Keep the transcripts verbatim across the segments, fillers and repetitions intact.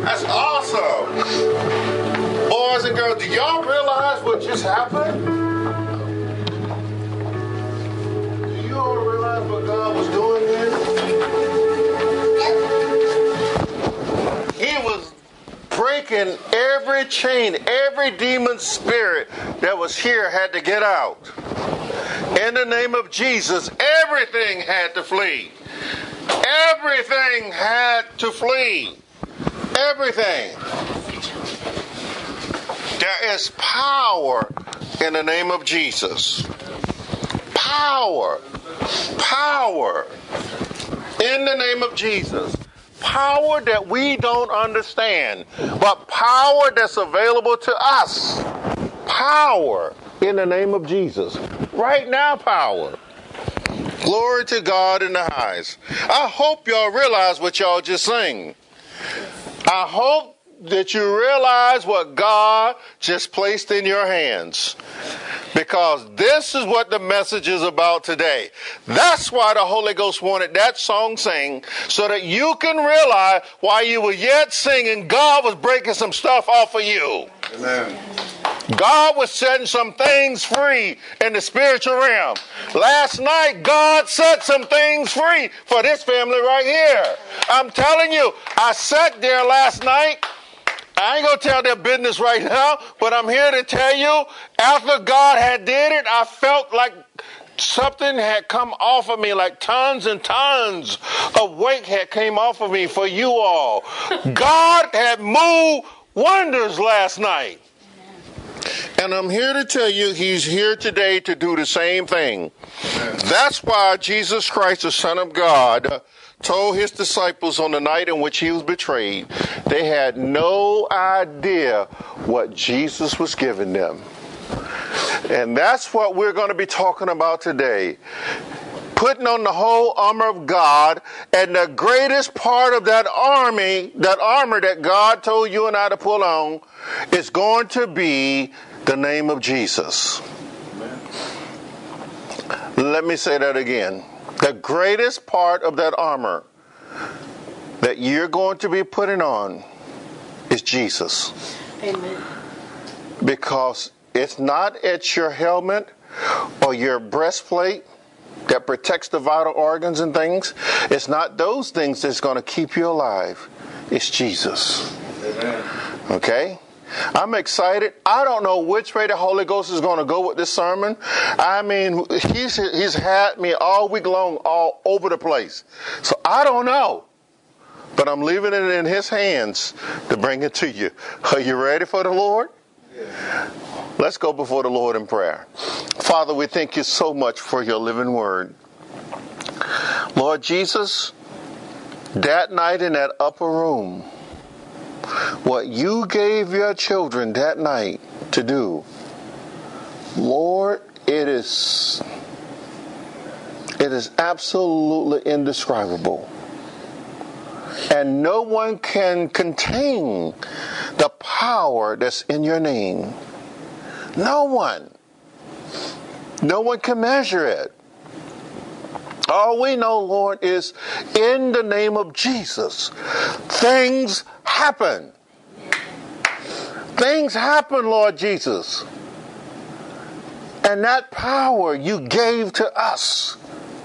That's awesome. Boys and girls, do y'all realize what just happened? Do you all realize what God was doing here? He was breaking every chain, every demon spirit that was here had to get out. In the name of Jesus, everything had to flee. Everything had to flee. Everything. There is power in the name of Jesus. Power. Power in the name of Jesus. Power that we don't understand, but power that's available to us. Power in the name of Jesus. Right now, power. Glory to God in the highest. I hope y'all realize what y'all just sang. I hope that you realize what God just placed in your hands. Because this is what the message is about today. That's why the Holy Ghost wanted that song sang, so that you can realize while you were yet singing, God was breaking some stuff off of you. Amen. God was setting some things free in the spiritual realm. Last night, God set some things free for this family right here. I'm telling you, I sat there last night. I ain't going to tell their business right now, but I'm here to tell you, after God had did it, I felt like something had come off of me, like tons and tons of weight had came off of me for you all. God had moved wonders last night. And I'm here to tell you, he's here today to do the same thing. That's why Jesus Christ, the Son of God, told his disciples on the night in which he was betrayed, they had no idea what Jesus was giving them. And that's what we're going to be talking about today. Putting on the whole armor of God, and the greatest part of that army, that armor that God told you and I to pull on, is going to be the name of Jesus. Amen. Let me say that again. The greatest part of that armor that you're going to be putting on is Jesus. Amen. Because it's not at your helmet or your breastplate that protects the vital organs and things. It's not those things that's going to keep you alive. It's Jesus. Amen. Okay? I'm excited. I don't know which way the Holy Ghost is going to go with this sermon. I mean, he's he's had me all week long, all over the place. So I don't know. But I'm leaving it in his hands to bring it to you. Are you ready for the Lord? Yeah. Let's go before the Lord in prayer. Father, we thank you so much for your living word. Lord Jesus, that night in that upper room, what you gave your children that night to do, Lord, it is, it is absolutely indescribable. And no one can contain the power that's in your name. No one. No one can measure it. All we know, Lord, is in the name of Jesus, things happen. Things happen, Lord Jesus. And that power you gave to us.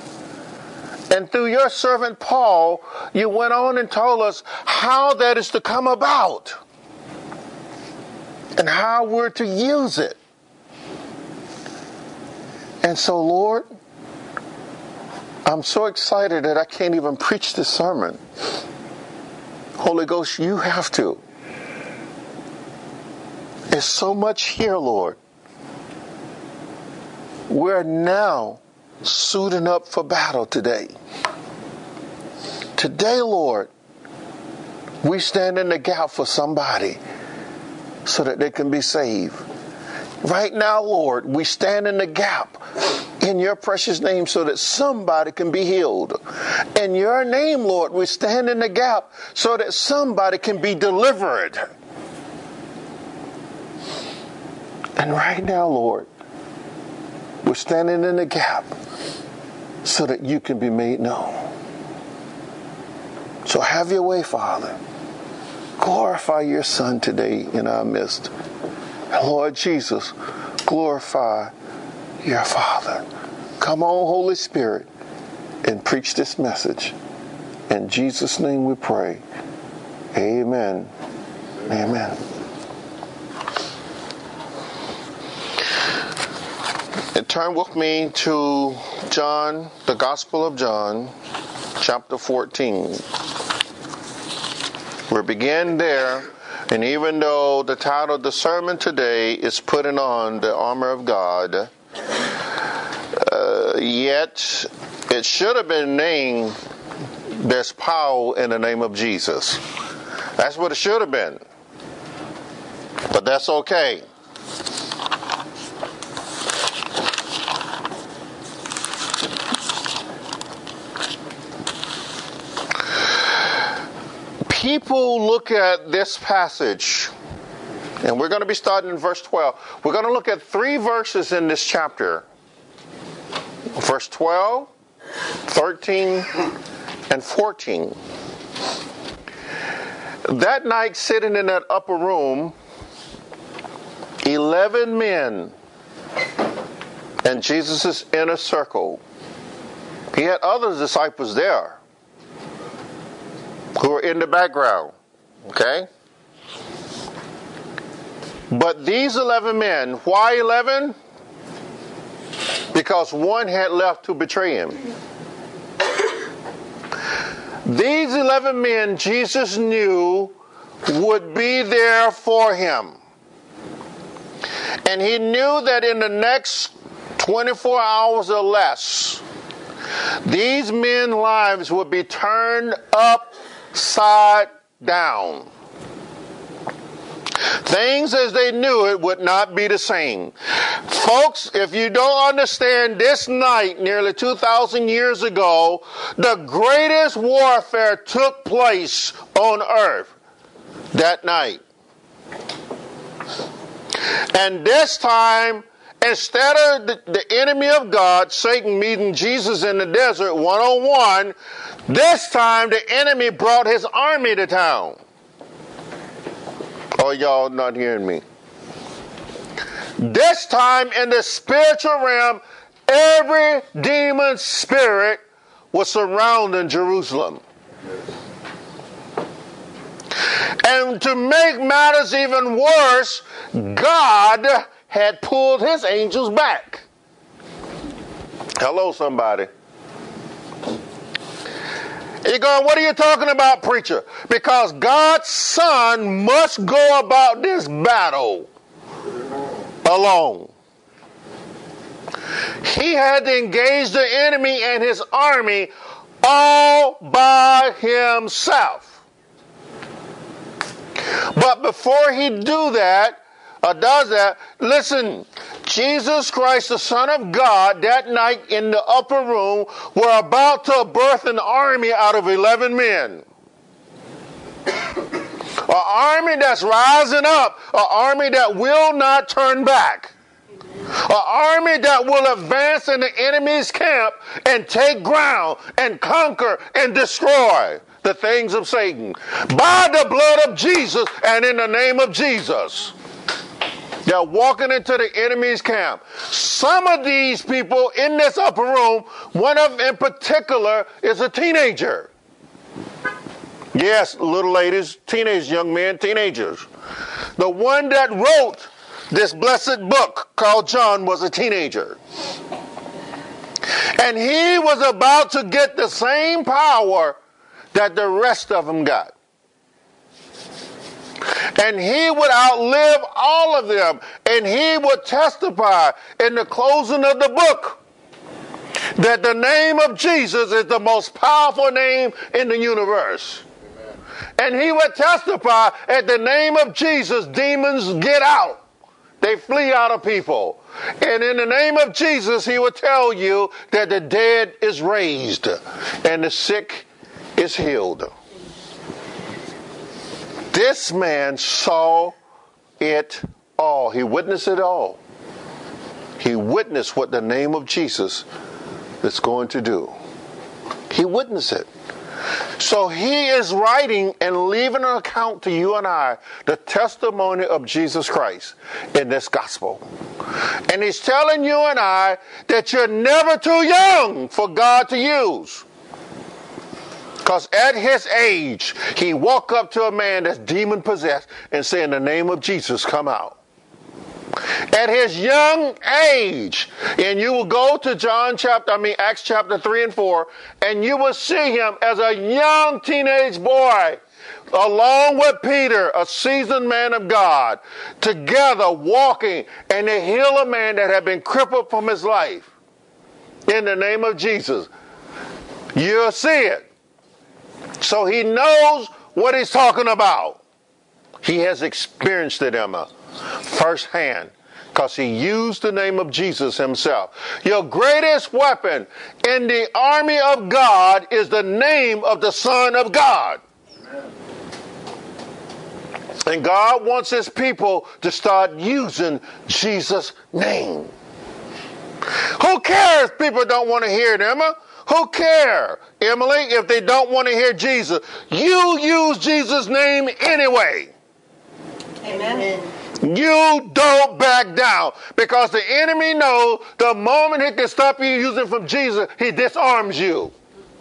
And through your servant Paul, you went on and told us how that is to come about. And how we're to use it. And so, Lord, I'm so excited that I can't even preach this sermon. Holy Ghost, you have to. There's so much here, Lord. We're now suiting up for battle today. Today, Lord, we stand in the gap for somebody so that they can be saved. Right now, Lord, we stand in the gap in your precious name so that somebody can be healed. In your name, Lord, we stand in the gap so that somebody can be delivered. And right now, Lord, we're standing in the gap so that you can be made known. So have your way, Father. glorify your Son today in our midst. Lord Jesus, glorify your Father. Come on, Holy Spirit, and preach this message. In Jesus' name we pray. Amen. Amen. And turn with me to John, the Gospel of John, chapter fourteen. We begin there, and even though the title of the sermon today is Putting on the Armor of God, uh, yet it should have been named There's Power in the Name of Jesus. That's what it should have been. But that's okay. People look at this passage, and we're going to be starting in verse twelve. We're going to look at three verses in this chapter. Verse twelve, thirteen, and fourteen. That night, sitting in that upper room, eleven men and Jesus' inner circle. He had other disciples there who were in the background, okay? But these eleven men, why eleven? Because one had left to betray him. These eleven men Jesus knew would be there for him. And he knew that in the next twenty-four hours or less, these men's lives would be turned upside down. Things as they knew it would not be the same. Folks, if you don't understand, this night, nearly two thousand years ago, the greatest warfare took place on earth that night. And this time, instead of the, the enemy of God, Satan, meeting Jesus in the desert one-on-one, this time the enemy brought his army to town. Oh, y'all not hearing me. This time in the spiritual realm, every demon spirit was surrounding Jerusalem. And to make matters even worse, God had pulled his angels back. Hello, somebody. You're going, what are you talking about, preacher? Because God's Son must go about this battle alone. He had to engage the enemy and his army all by himself. But before he do that, or does that, listen, Jesus Christ, the Son of God, that night in the upper room, were about to birth an army out of eleven men. An army that's rising up. An army that will not turn back. An army that will advance in the enemy's camp and take ground and conquer and destroy the things of Satan. By the blood of Jesus and in the name of Jesus. They're walking into the enemy's camp. Some of these people in this upper room, one of them in particular is a teenager. Yes, little ladies, teenage young men, teenagers. The one that wrote this blessed book called John was a teenager. And he was about to get the same power that the rest of them got. And he would outlive all of them. And he would testify in the closing of the book that the name of Jesus is the most powerful name in the universe. Amen. And he would testify at the name of Jesus, demons get out. They flee out of people. And in the name of Jesus, he would tell you that the dead is raised and the sick is healed. This man saw it all. He witnessed it all. He witnessed what the name of Jesus is going to do. He witnessed it. So he is writing and leaving an account to you and I, the testimony of Jesus Christ in this gospel. And he's telling you and I that you're never too young for God to use. Because at his age, he walked up to a man that's demon possessed and said, in the name of Jesus, come out. At his young age, and you will go to John chapter, I mean Acts chapter three and four, and you will see him as a young teenage boy, along with Peter, a seasoned man of God, together walking, and they heal a man that had been crippled from his life. In the name of Jesus. You'll see it. So he knows what he's talking about. He has experienced it, Emma, firsthand, because he used the name of Jesus himself. Your greatest weapon in the army of God is the name of the Son of God. Amen. And God wants his people to start using Jesus' name. Who cares if people don't want to hear it, Emma? Who cares, Emily, if they don't want to hear Jesus? You use Jesus' name anyway. Amen. You don't back down, because the enemy knows the moment he can stop you using from Jesus, he disarms you.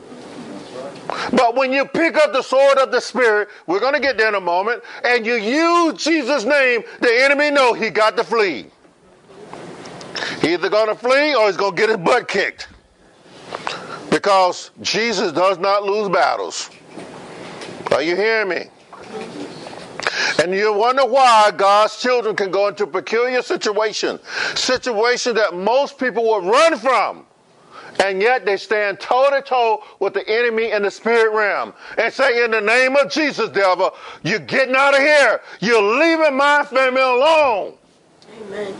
But when you pick up the sword of the Spirit, we're going to get there in a moment, and you use Jesus' name, the enemy knows he got to flee. He's either going to flee or he's going to get his butt kicked. Because Jesus does not lose battles. Are you hearing me? And you wonder why God's children can go into peculiar situations, situations that most people would run from, and yet they stand toe-to-toe with the enemy in the spirit realm and say, in the name of Jesus, devil, you're getting out of here. You're leaving my family alone. Amen.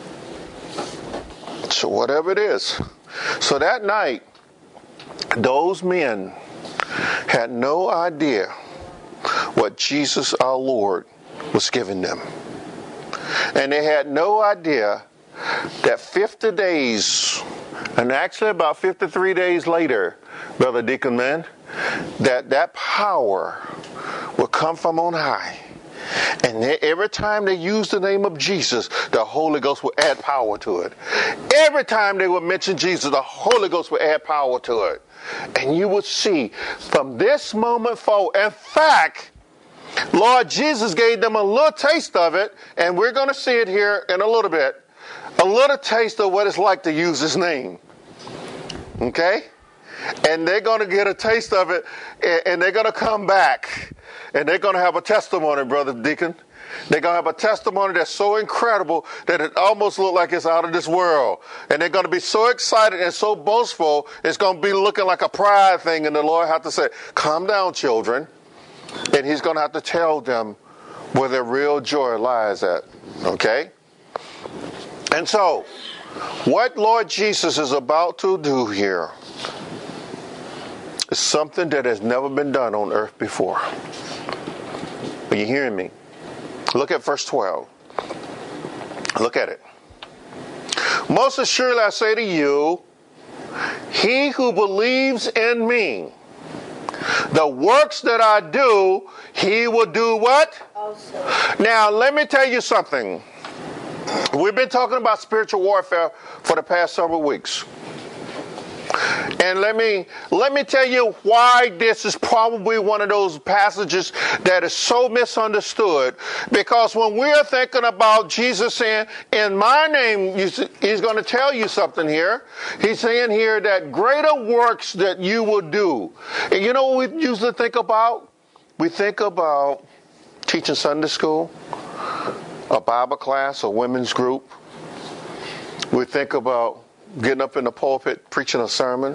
So whatever it is. So that night, those men had no idea what Jesus our Lord was giving them. And they had no idea that fifty days, and actually about fifty-three days later, Brother Deacon Man, that that power would come from on high. And they, every time they used the name of Jesus, the Holy Ghost would add power to it. Every time they would mention Jesus, the Holy Ghost would add power to it. And you would see from this moment forward, in fact, Lord Jesus gave them a little taste of it, and we're going to see it here in a little bit, a little taste of what it's like to use his name. Okay? And they're going to get a taste of it, and they're going to come back, and they're going to have a testimony, Brother Deacon. They're going to have a testimony that's so incredible that it almost looks like it's out of this world. And they're going to be so excited and so boastful, it's going to be looking like a pride thing, and the Lord have to say, calm down, children. And he's going to have to tell them where their real joy lies at. Okay? And so, what Lord Jesus is about to do here is something that has never been done on earth before. Are you hearing me? Look at verse twelve. Look at it. Most assuredly I say to you, he who believes in me, the works that I do, he will do what? Also. Now, let me tell you something. We've been talking about spiritual warfare for the past several weeks. And let me let me tell you why this is probably one of those passages that is so misunderstood. Because when we're thinking about Jesus saying, in my name, he's going to tell you something here. He's saying here that greater works that you will do. And you know what we usually think about? We think about teaching Sunday school, a Bible class, a women's group. We think about getting up in the pulpit, preaching a sermon.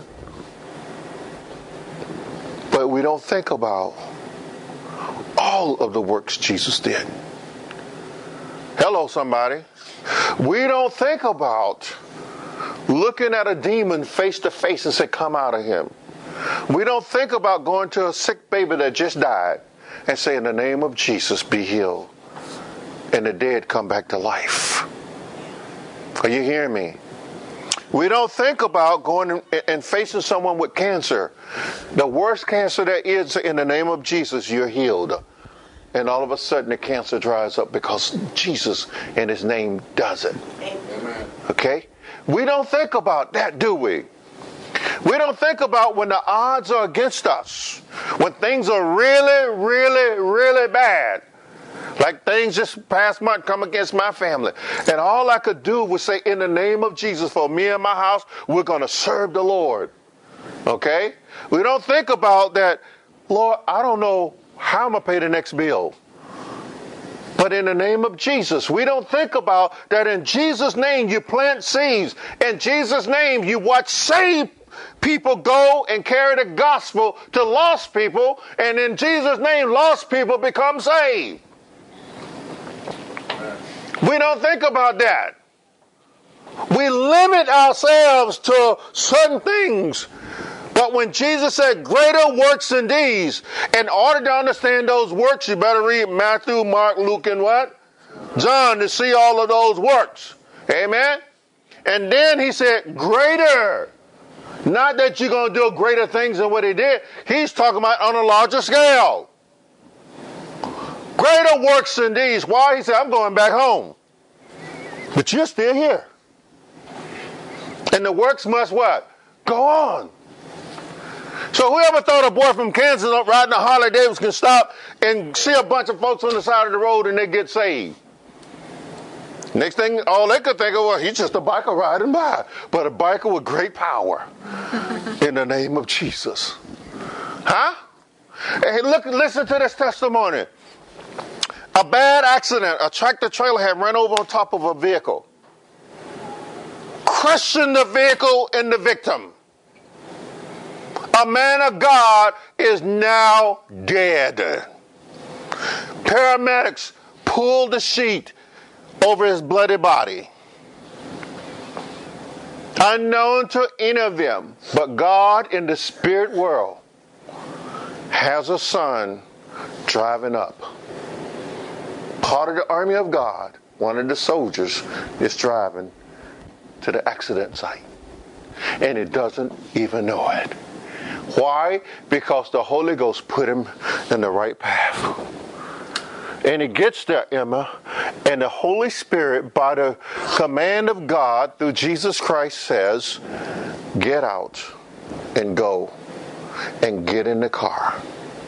But we don't think about all of the works Jesus did. Hello, somebody. We don't think about looking at a demon face to face and say, come out of him. We don't think about going to a sick baby that just died and say, in the name of Jesus, be healed. And the dead come back to life. Are you hearing me? We don't think about going and facing someone with cancer. The worst cancer there is, in the name of Jesus, you're healed. And all of a sudden the cancer dries up because Jesus and his name does it. Amen. Okay? We don't think about that, do we? We don't think about when the odds are against us. When things are really, really, really bad. Like things just past month come against my family. And all I could do was say, in the name of Jesus, for me and my house, we're going to serve the Lord. Okay? We don't think about that, Lord, I don't know how I'm going to pay the next bill. But in the name of Jesus, we don't think about that in Jesus' name you plant seeds. In Jesus' name you watch saved people go and carry the gospel to lost people. And in Jesus' name, lost people become saved. We don't think about that. We limit ourselves to certain things. But when Jesus said greater works than these, in order to understand those works, you better read Matthew, Mark, Luke, and what? John, to see all of those works. Amen? And then he said greater. Not that you're going to do greater things than what he did. He's talking about on a larger scale. Greater works than these. Why? He said, I'm going back home. But you're still here. And the works must what? Go on. So whoever thought a boy from Kansas riding a Harley Davidson can stop and see a bunch of folks on the side of the road and they get saved? Next thing, all they could think of was, he's just a biker riding by. But a biker with great power. In the name of Jesus. Huh? Hey, look, listen to this testimony. A bad accident. A tractor trailer had run over on top of a vehicle, crushing the vehicle and the victim. A man of God is now dead. Paramedics pulled the sheet over his bloody body. Unknown to any of them, but God in the spirit world has a son driving up. Part of the army of God, one of the soldiers, is driving to the accident site. And he doesn't even know it. Why? Because the Holy Ghost put him in the right path. And he gets there, Emma, and the Holy Spirit, by the command of God through Jesus Christ, says, get out and go and get in the car.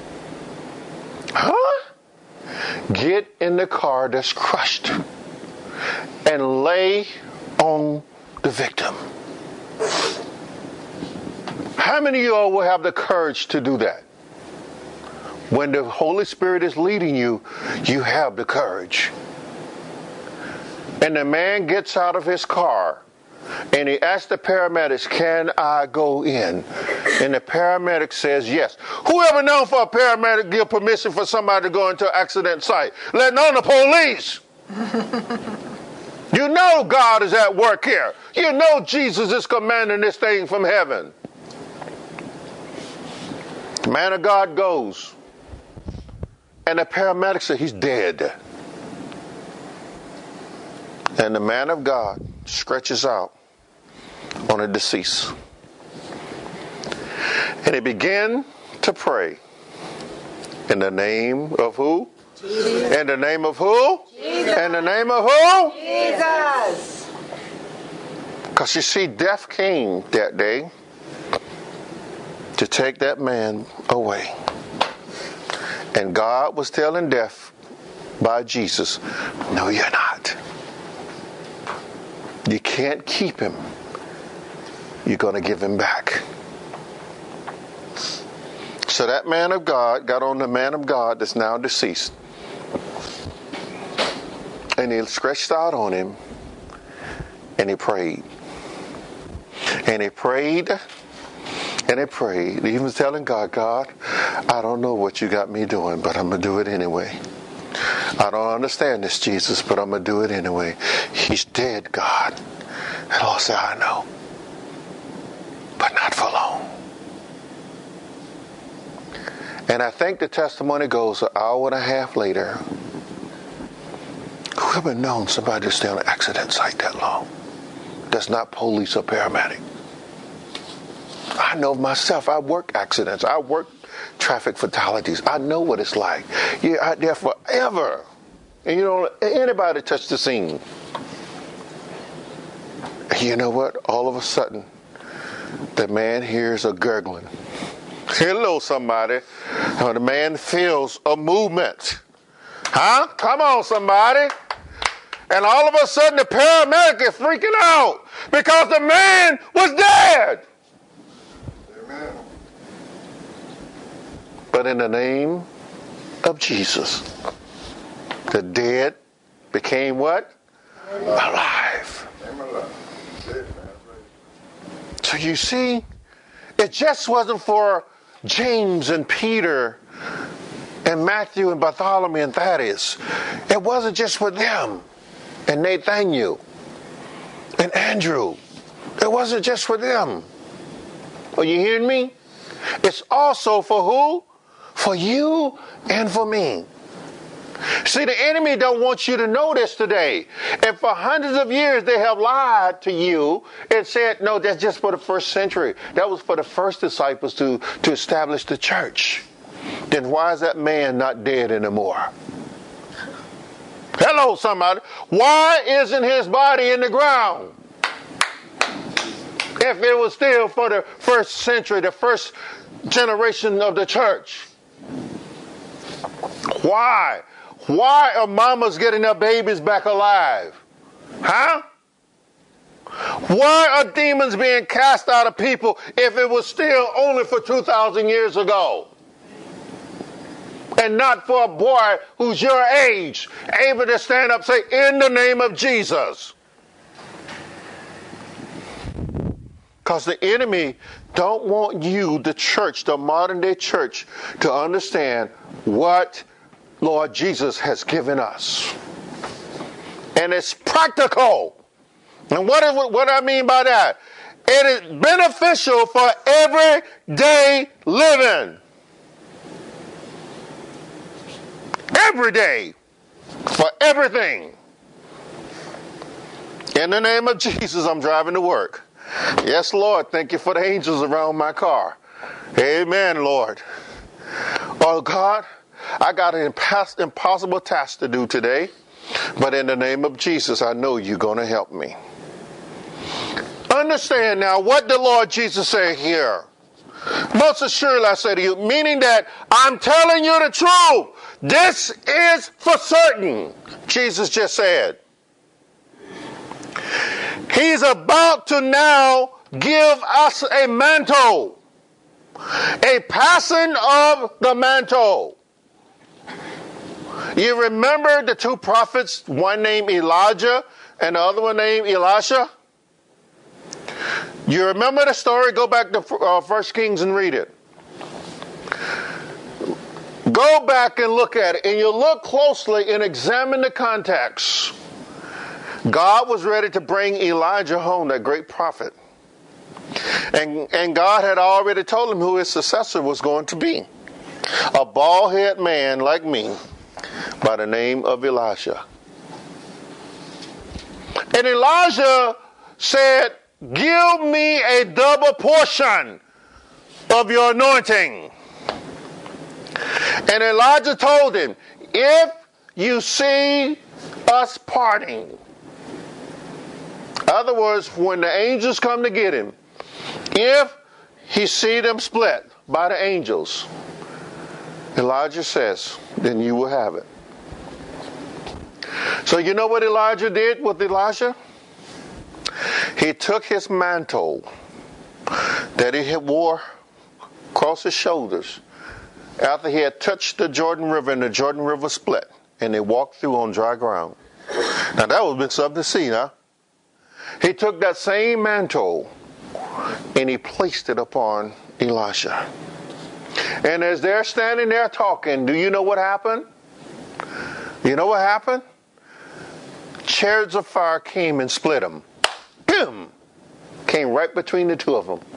Huh? Get in the car that's crushed and lay on the victim. How many of you all will have the courage to do that? When the Holy Spirit is leading you, you have the courage. And the man gets out of his car and he asks the paramedics, can I go in? And the paramedic says yes. Whoever known for a paramedic give permission for somebody to go into an accident site? Let alone the police. You know God is at work here. You know Jesus is commanding this thing from heaven. The man of God goes. And the paramedic said, he's dead. And the man of God stretches out on the deceased. And he began to pray. In the name of who? Jesus. In the name of who? Jesus. In the name of who? Jesus. Because you see, death came that day to take that man away. And God was telling death by Jesus, no, you're not. You can't keep him. You're going to give him back. So that man of God got on the man of God that's now deceased. And he stretched out on him. And he prayed. And he prayed. And he prayed. He was telling God, God, I don't know what you got me doing, but I'm going to do it anyway. I don't understand this, Jesus, but I'm going to do it anyway. He's dead, God. And the Lord said, I know. But not for long. And I think the testimony goes an hour and a half later. Who ever known somebody to stay on an accident site that long? that's not police or paramedic. I know myself. I work accidents. I work traffic fatalities. I know what it's like. You're out there forever. And you don't let anybody touch the scene. You know what? All of a sudden, the man hears a gurgling. Hello, somebody. Uh, the man feels a movement. Huh? Come on, somebody. And all of a sudden, the paramedic is freaking out because the man was dead. Amen. But in the name of Jesus, the dead became what? Alive. So you see, it just wasn't for James and Peter and Matthew and Bartholomew and Thaddeus. It wasn't just for them and Nathaniel and Andrew. It wasn't just for them. Are you hearing me? It's also for who? For you and for me. See, the enemy don't want you to know this today. And for hundreds of years, they have lied to you and said, no, that's just for the first century. That was for the first disciples to, to establish the church. Then why is that man not dead anymore? Hello, somebody. Why isn't his body in the ground? If it was still for the first century, the first generation of the church. Why? Why are mamas getting their babies back alive? Huh? Why are demons being cast out of people if it was still only for two thousand years ago? And not for a boy who's your age, able to stand up and say, in the name of Jesus. Because the enemy don't want you, the church, the modern day church, to understand what Lord Jesus has given us. And it's practical. And what, is, what I mean by that? It is beneficial for everyday living. Every day. For everything. In the name of Jesus, I'm driving to work. Yes, Lord. Thank you for the angels around my car. Amen, Lord. Oh, God. I got an impossible task to do today, but in the name of Jesus, I know you're going to help me. Understand now what the Lord Jesus said here. Most assuredly I say to you, meaning that I'm telling you the truth. This is for certain, Jesus just said. He's about to now give us a mantle, a passing of the mantle. You remember the two prophets, one named Elijah and the other one named Elisha? You remember the story? Go back to uh, First Kings and read it. Go back and look at it, and you look closely and examine the context. God was ready to bring Elijah home, that great prophet. And, and God had already told him who his successor was going to be. A bald-headed man like me, by the name of Elisha. And Elijah said, give me a double portion of your anointing. And Elijah told him, if you see us parting, in other words, when the angels come to get him, if he see them split by the angels, Elijah says, then you will have it. So you know what Elijah did with Elisha? He took his mantle that he had wore across his shoulders after he had touched the Jordan River and the Jordan River split, and they walked through on dry ground. Now that would have been something to see, huh? He took that same mantle and he placed it upon Elisha. And as they're standing there talking, do you know what happened? You know what happened? Chariots of fire came and split them. Boom! Came right between the two of them.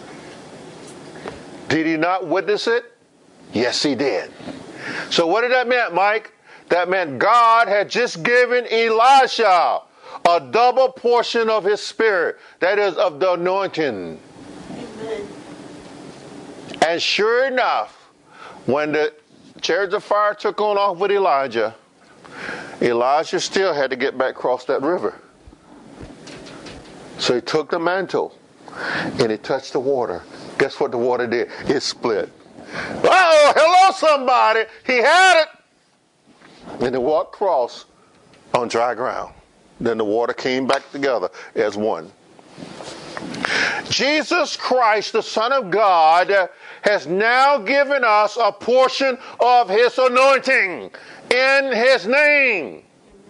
Did he not witness it? Yes, he did. So what did that mean, Mike? That meant God had just given Elisha a double portion of his spirit, that is, of the anointing. Amen. And sure enough, when the chariots of fire took on off with Elijah, Elijah still had to get back across that river. So he took the mantle and he touched the water. Guess what the water did? It split. Uh-oh, hello somebody. He had it. And he walked across on dry ground. Then the water came back together as one. Jesus Christ, the Son of God, has now given us a portion of his anointing in his name.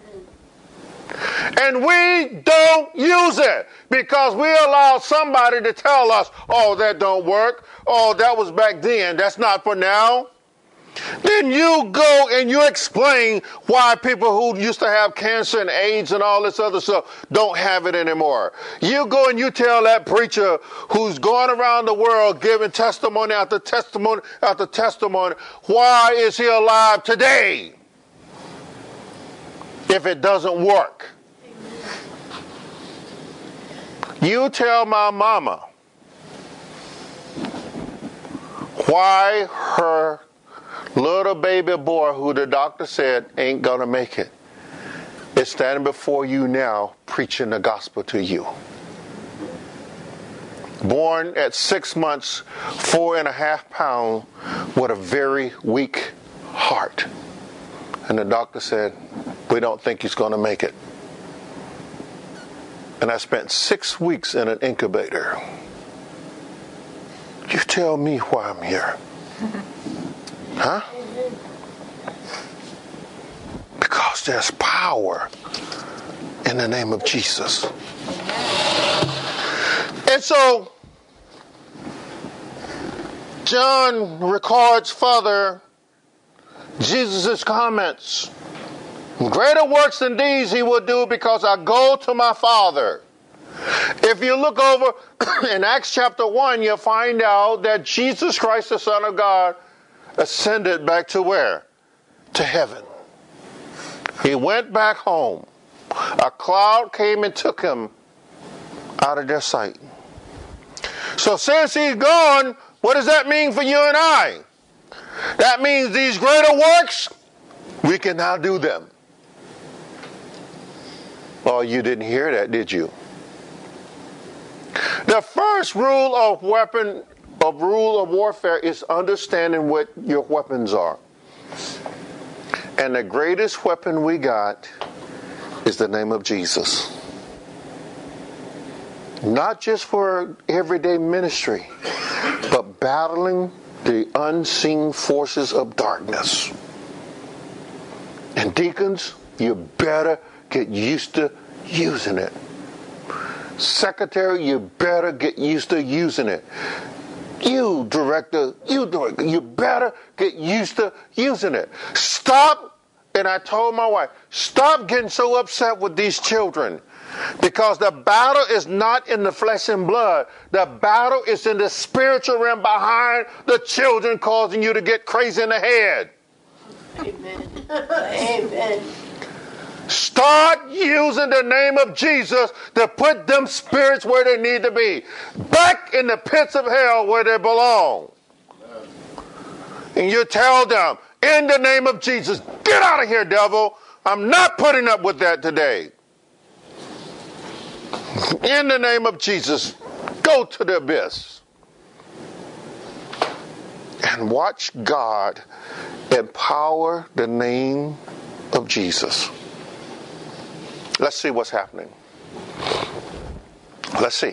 And we don't use it because we allow somebody to tell us, oh, that don't work. Oh, that was back then. That's not for now. Then you go and you explain why people who used to have cancer and AIDS and all this other stuff don't have it anymore. You go and you tell that preacher who's going around the world giving testimony after testimony after testimony, why is he alive today if it doesn't work? You tell my mama why her little baby boy who the doctor said ain't gonna make it is standing before you now preaching the gospel to you. Born at six months, four and a half pounds, with a very weak heart. And the doctor said, we don't think he's gonna make it. And I spent six weeks in an incubator. You tell me why I'm here. Huh? Because there's power in the name of Jesus. And so, John records further Jesus' comments. Greater works than these he will do because I go to my Father. If you look over in Acts chapter one, you'll find out that Jesus Christ, the Son of God, ascended back to where? To heaven. He went back home. A cloud came and took him out of their sight. So since he's gone, what does that mean for you and I? That means these greater works, we can now do them. Oh, you didn't hear that, did you? The first rule of weapon, of rule of warfare is understanding what your weapons are. And the greatest weapon we got is the name of Jesus. Not just for everyday ministry, but battling the unseen forces of darkness. And deacons, you better get used to using it. Secretary, you better get used to using it. You director, you director, you better get used to using it. Stop, and I told my wife, stop getting so upset with these children. Because the battle is not in the flesh and blood. The battle is in the spiritual realm behind the children causing you to get crazy in the head. Amen. Amen. Start using the name of Jesus to put them spirits where they need to be. Back in the pits of hell where they belong. And you tell them, in the name of Jesus, get out of here, devil. I'm not putting up with that today. In the name of Jesus, go to the abyss. And watch God empower the name of Jesus. Let's see what's happening. Let's see.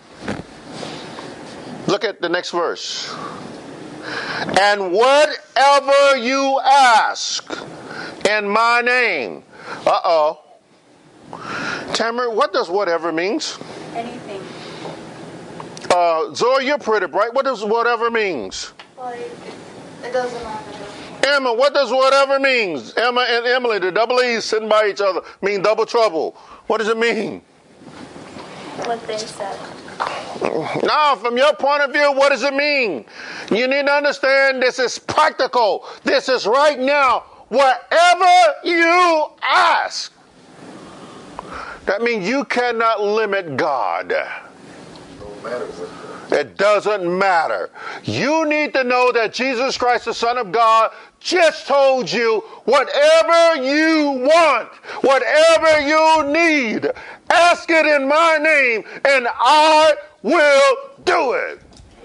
Look at the next verse. And whatever you ask in my name. Uh-oh. Tamara, what does whatever means? Anything. Uh, Zoe, you're pretty bright. What does whatever means? Like, it doesn't matter. Emma, what does whatever means? Emma and Emily, the double E's sitting by each other, mean double trouble. What does it mean? What they said. Now, from your point of view, what does it mean? You need to understand this is practical. This is right now. Whatever you ask. That means you cannot limit God. It doesn't matter. You need to know that Jesus Christ, the Son of God, just told you whatever you want, whatever you need, ask it in my name and I will do it.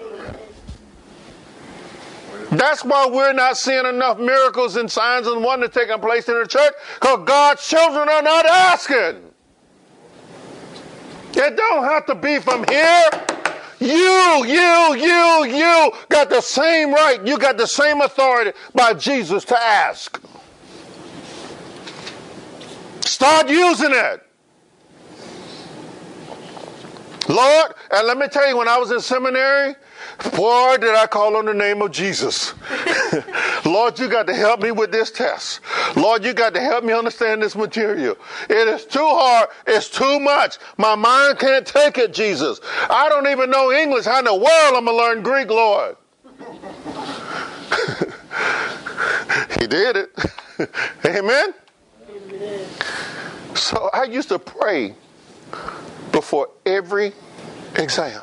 That's why we're not seeing enough miracles and signs and wonders taking place in the church, because God's children are not asking. It don't have to be from here. You, you, you, you got the same right. You got the same authority by Jesus to ask. Start using it. Lord, and let me tell you, when I was in seminary, boy, did I call on the name of Jesus. Lord, you got to help me with this test. Lord, you got to help me understand this material. It is too hard. It's too much. My mind can't take it, Jesus. I don't even know English. How in the world I'm going to learn Greek, Lord? He did it. Amen? Amen. So I used to pray before every exam.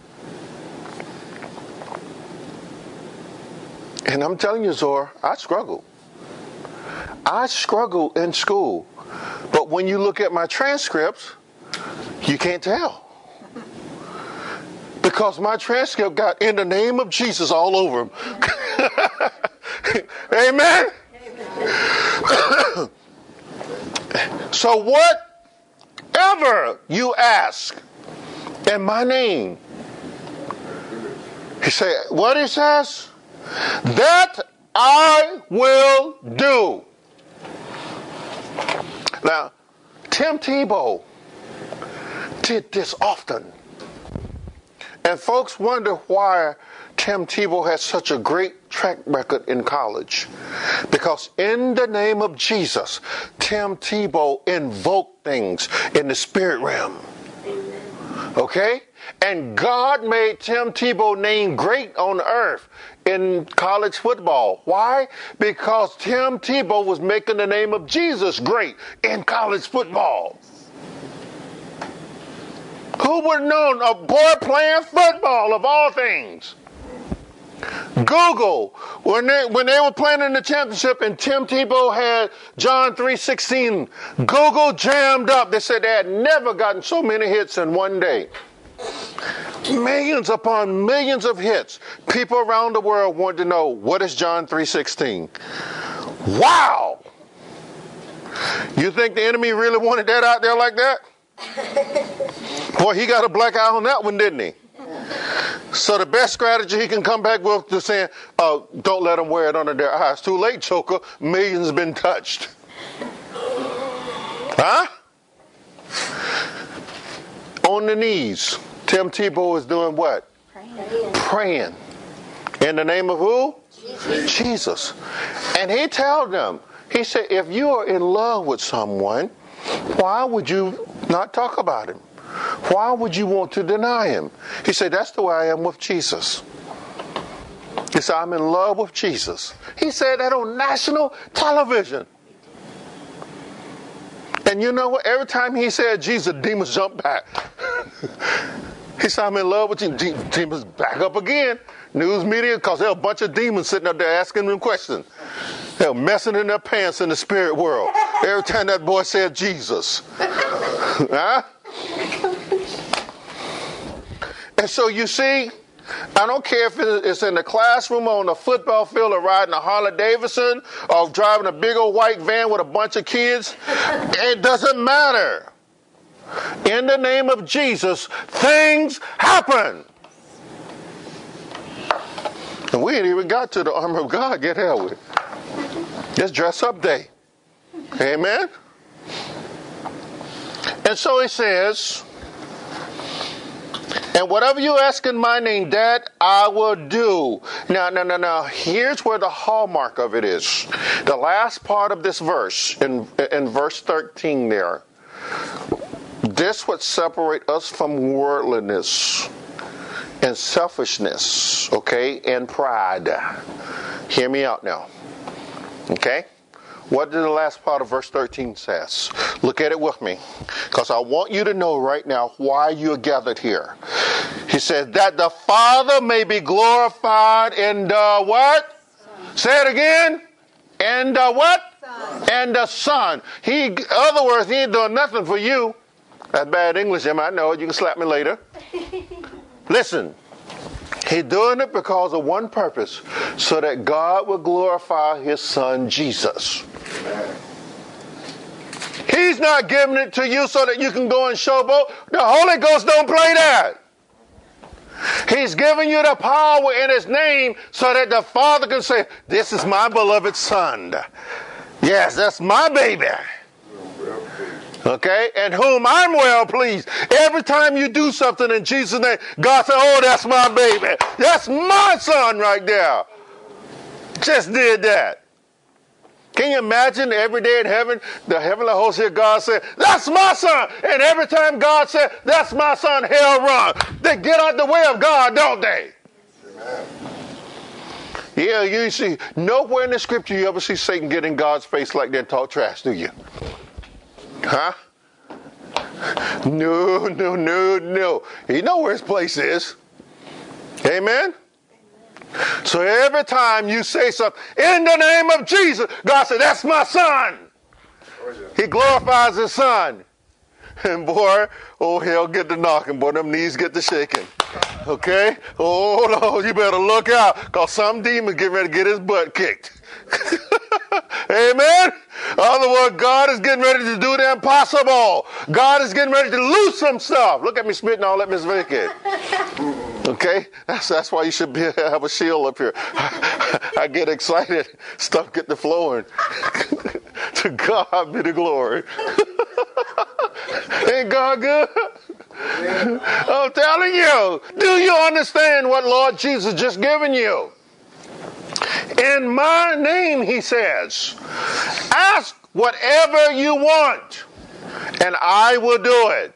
And I'm telling you, Zora, I struggled. I struggled in school. But when you look at my transcripts, you can't tell. Because my transcript got in the name of Jesus all over them. Amen? Amen. So whatever you ask in my name, he said, what he says? That I will do. Now, Tim Tebow did this often. And folks wonder why Tim Tebow has such a great track record in college. Because in the name of Jesus, Tim Tebow invoked things in the spirit realm. Okay? And God made Tim Tebow name great on earth in college football. Why? Because Tim Tebow was making the name of Jesus great in college football. Who would have known a boy playing football of all things? Google, when they, when they were playing in the championship and Tim Tebow had John three sixteen, Google jammed up. They said they had never gotten so many hits in one day. Millions upon millions of hits. People around the world want to know, what is John three sixteen? Wow! You think the enemy really wanted that out there like that? Boy, he got a black eye on that one, didn't he? So the best strategy he can come back with is saying, oh, don't let them wear it under their eyes. Too late, choker. Millions been touched. Huh? On the knees. Tim Tebow is doing what? Praying. Praying. In the name of who? Jesus. Jesus. And he told them, he said, if you are in love with someone, why would you not talk about him? Why would you want to deny him? He said, that's the way I am with Jesus. He said, I'm in love with Jesus. He said that on national television. And you know what? Every time he said Jesus, demons jump back. He said, I'm in love with you. De- demons back up again. News media, because there were a bunch of demons sitting up there asking them questions. They were messing in their pants in the spirit world. Every time that boy said Jesus. Huh? And so you see, I don't care if it's in the classroom or on the football field or riding a Harley Davidson or driving a big old white van with a bunch of kids. It doesn't matter. In the name of Jesus, things happen. And we ain't even got to the armor of God yet, have we? It's dress up day. Amen? And so he says, and whatever you ask in my name, that I will do. Now, now, now, now, here's where the hallmark of it is. The last part of this verse, in, in verse thirteen there. This would separate us from worldliness and selfishness, okay, and pride. Hear me out now. Okay? What did the last part of verse thirteen says? Look at it with me, because I want you to know right now why you are gathered here. He says that the Father may be glorified in the what? Son. Say it again. And the what? Son. And the Son. He, in other words, he ain't doing nothing for you. That's bad English, Emma. I know it. You can slap me later. Listen. He's doing it because of one purpose, so that God will glorify his Son, Jesus. He's not giving it to you so that you can go and showboat. The Holy Ghost don't play that. He's giving you the power in his name so that the Father can say, this is my beloved Son. Yes, that's my baby. Okay, and whom I'm well pleased. Every time you do something in Jesus' name, God said, oh, that's my baby. That's my son right there. Just did that. Can you imagine every day in heaven, the heavenly host here, God said, that's my son. And every time God said, that's my son, hell run. They get out the way of God, don't they? Amen. Yeah, you see, nowhere in the scripture you ever see Satan get in God's face like that and talk trash, do you? Huh? No, no, no, no. He knows where his place is. Amen? So every time you say something, in the name of Jesus, God said, that's my son. He glorifies his son. And boy, oh, hell get the knocking. Boy, them knees get the shaking. Okay? Oh, no, you better look out, because some demon getting ready to get his butt kicked. Amen? In other words, God is getting ready to do the impossible. God is getting ready to loose some stuff. Look at me spitting all at Miss Vicky. Okay? That's that's why you should be, have a shield up here. I get excited. Stuff get to flowing. To God be the glory. Ain't God good? I'm telling you. Do you understand what Lord Jesus just given you? In my name, he says, ask whatever you want, and I will do it.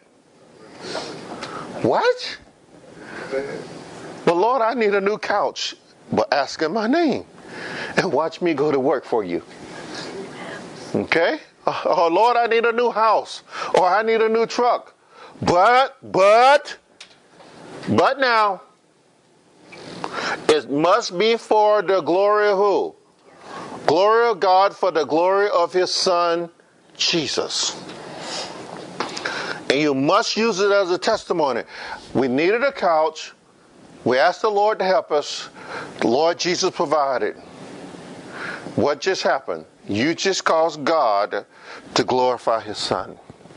What? Well, Lord, I need a new couch. But ask in my name, and watch me go to work for you. Okay? Oh, Lord, I need a new house, or I need a new truck. But, but, but now, it must be for the glory of who? Glory of God, for the glory of his Son, Jesus. And you must use it as a testimony. We needed a couch. We asked the Lord to help us. The Lord Jesus provided. What just happened? You just caused God to glorify his Son.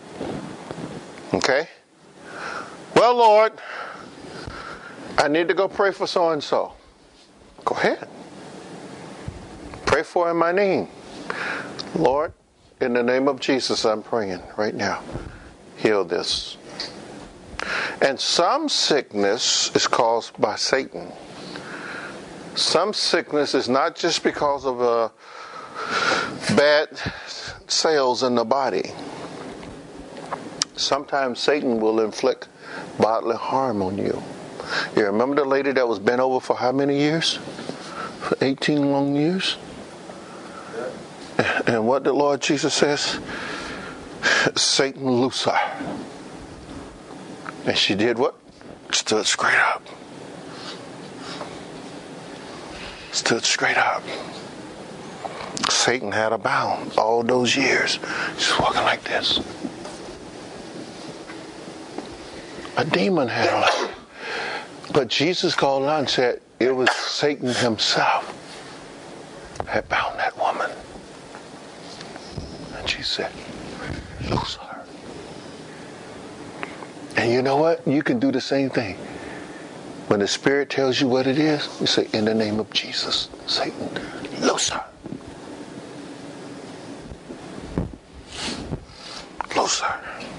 Okay? Well, Lord, I need to go pray for so-and-so. Go ahead. Pray for in my name. Lord, in the name of Jesus, I'm praying right now. Heal this. And some sickness is caused by Satan. Some sickness is not just because of uh, bad cells in the body. Sometimes Satan will inflict bodily harm on you. You remember the lady that was bent over for how many years? For eighteen long years? And what the Lord Jesus says? Satan, loose her. And she did what? Stood straight up. Stood straight up. Satan had her bound all those years. She's walking like this. A demon had her. But Jesus called out and said it was Satan himself had bound that woman. And she said, loose her. And you know what? You can do the same thing. When the Spirit tells you what it is, you say, in the name of Jesus, Satan, loose her. Loose her.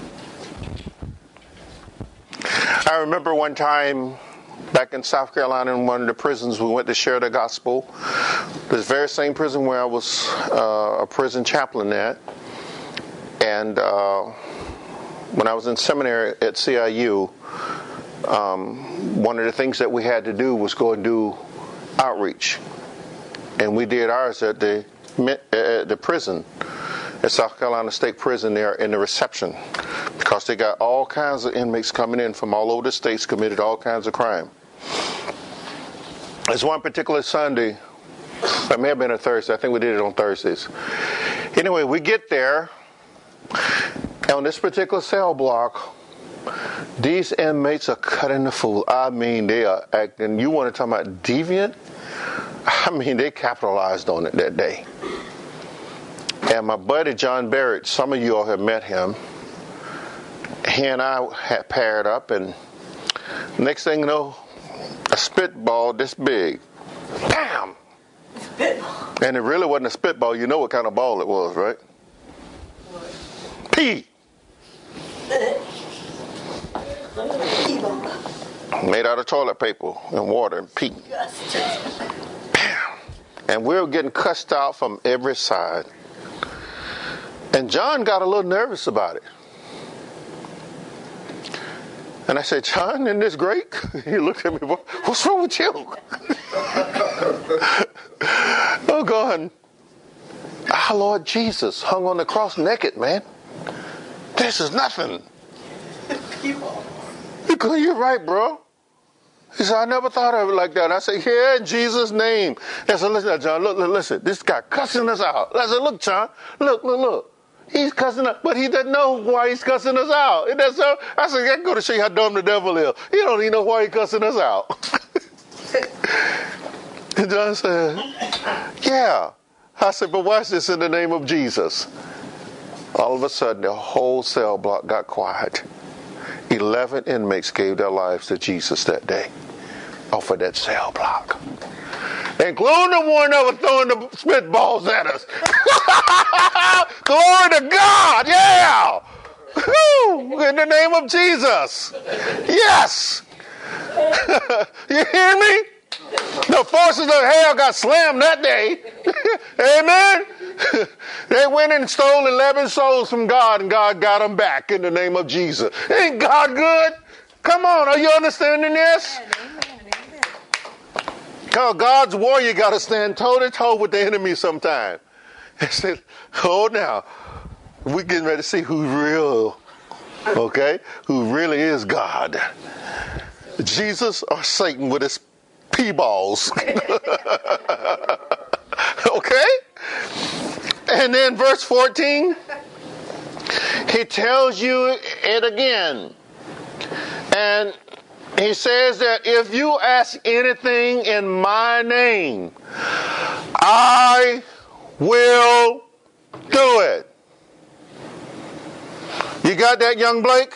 I remember one time back in South Carolina in one of the prisons, we went to share the gospel. This very same prison where I was uh, a prison chaplain at. And uh, when I was in seminary at C I U, um, one of the things that we had to do was go and do outreach. And we did ours at the at the prison, at South Carolina State Prison there in the reception, because they got all kinds of inmates coming in from all over the states, committed all kinds of crime. There's one particular Sunday, it may have been a Thursday, I think we did it on Thursdays. Anyway, we get there, and on this particular cell block, these inmates are cutting the fool. I mean, they are acting, you want to talk about deviant? I mean, they capitalized on it that day. And my buddy John Barrett, some of you all have met him. He and I had paired up, and next thing you know, a spitball this big. Bam! Spitball. And it really wasn't a spitball. You know what kind of ball it was, right? What? Pea. Made out of toilet paper and water and pea. Bam! And we were getting cussed out from every side. And John got a little nervous about it. And I said, John, isn't this great? He looked at me, what's wrong with you? Oh, God. Our Lord Jesus hung on the cross naked, man. This is nothing. You're right, bro. He said, I never thought of it like that. I said, yeah, in Jesus' name. I said, listen, John, look, look, listen. This guy cussing us out. I said, look, John, look, look, look. He's cussing us, but he doesn't know why he's cussing us out. Isn't that so? I said, I go to show you how dumb the devil is. He don't even know why he's cussing us out. And John said, yeah. I said, but watch this in the name of Jesus. All of a sudden, the whole cell block got quiet. Eleven inmates gave their lives to Jesus that day off of that cell block, including the one that was throwing the spitballs at us. Glory to God, yeah! Woo! In the name of Jesus. Yes! You hear me? The forces of hell got slammed that day. Amen? They went and stole eleven souls from God, and God got them back in the name of Jesus. Ain't God good? Come on, are you understanding this? Because God's warrior got to stand toe-to-toe with the enemy sometime. He said, oh, now, we're getting ready to see who's real, okay? Who really is God. Jesus or Satan with his pea balls. Okay? And then verse fourteen, he tells you it again. And he says that if you ask anything in my name, I will do it. You got that, young Blake?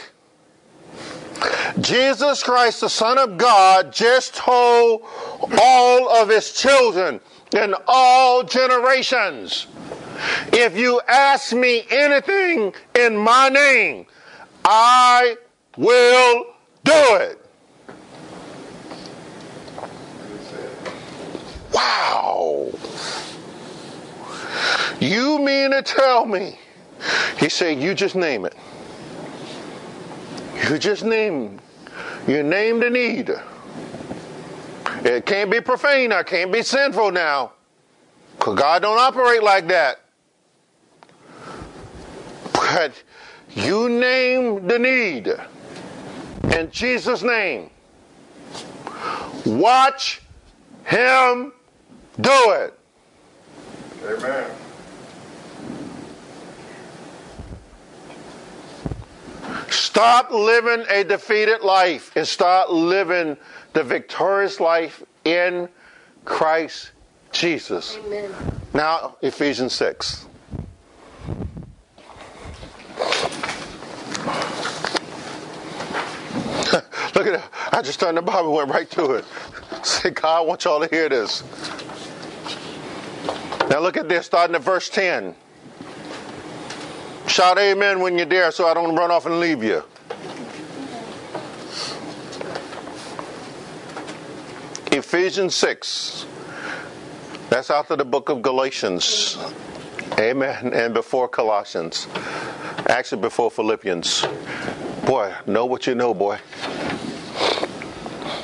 Jesus Christ, the Son of God, just told all of his children in all generations, if you ask me anything in my name, I will do it. Wow. You mean to tell me? He said, you just name it. You just name, you name the need. It can't be profane now, can't be sinful now. Because God don't operate like that. But you name the need in Jesus' name. Watch him do it. Amen. Stop living a defeated life and start living the victorious life in Christ Jesus. Amen. Now, Ephesians six. Look at that. I just turned the Bible, went right to it. Say, God, I want y'all to hear this. Now look at this, starting at verse ten. Shout amen when you're there so I don't run off and leave you. Ephesians six. That's after the book of Galatians. Amen. And before Colossians. Actually before Philippians. Boy, know what you know, boy.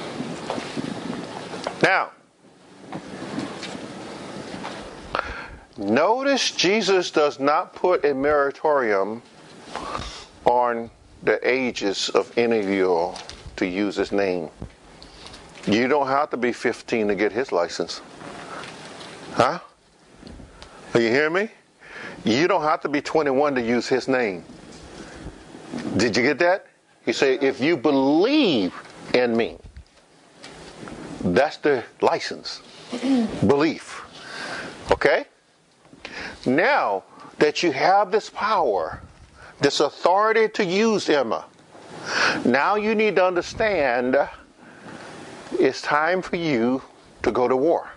Now, Notice Jesus does not put a moratorium on the ages of any of you all to use his name. You don't have to be fifteen to get his license. Huh? Are you hearing me? You don't have to be twenty-one to use his name. Did you get that? He said, if you believe in me, that's the license. Belief. Okay? Now that you have this power, this authority to use Emma, now you need to understand it's time for you to go to war.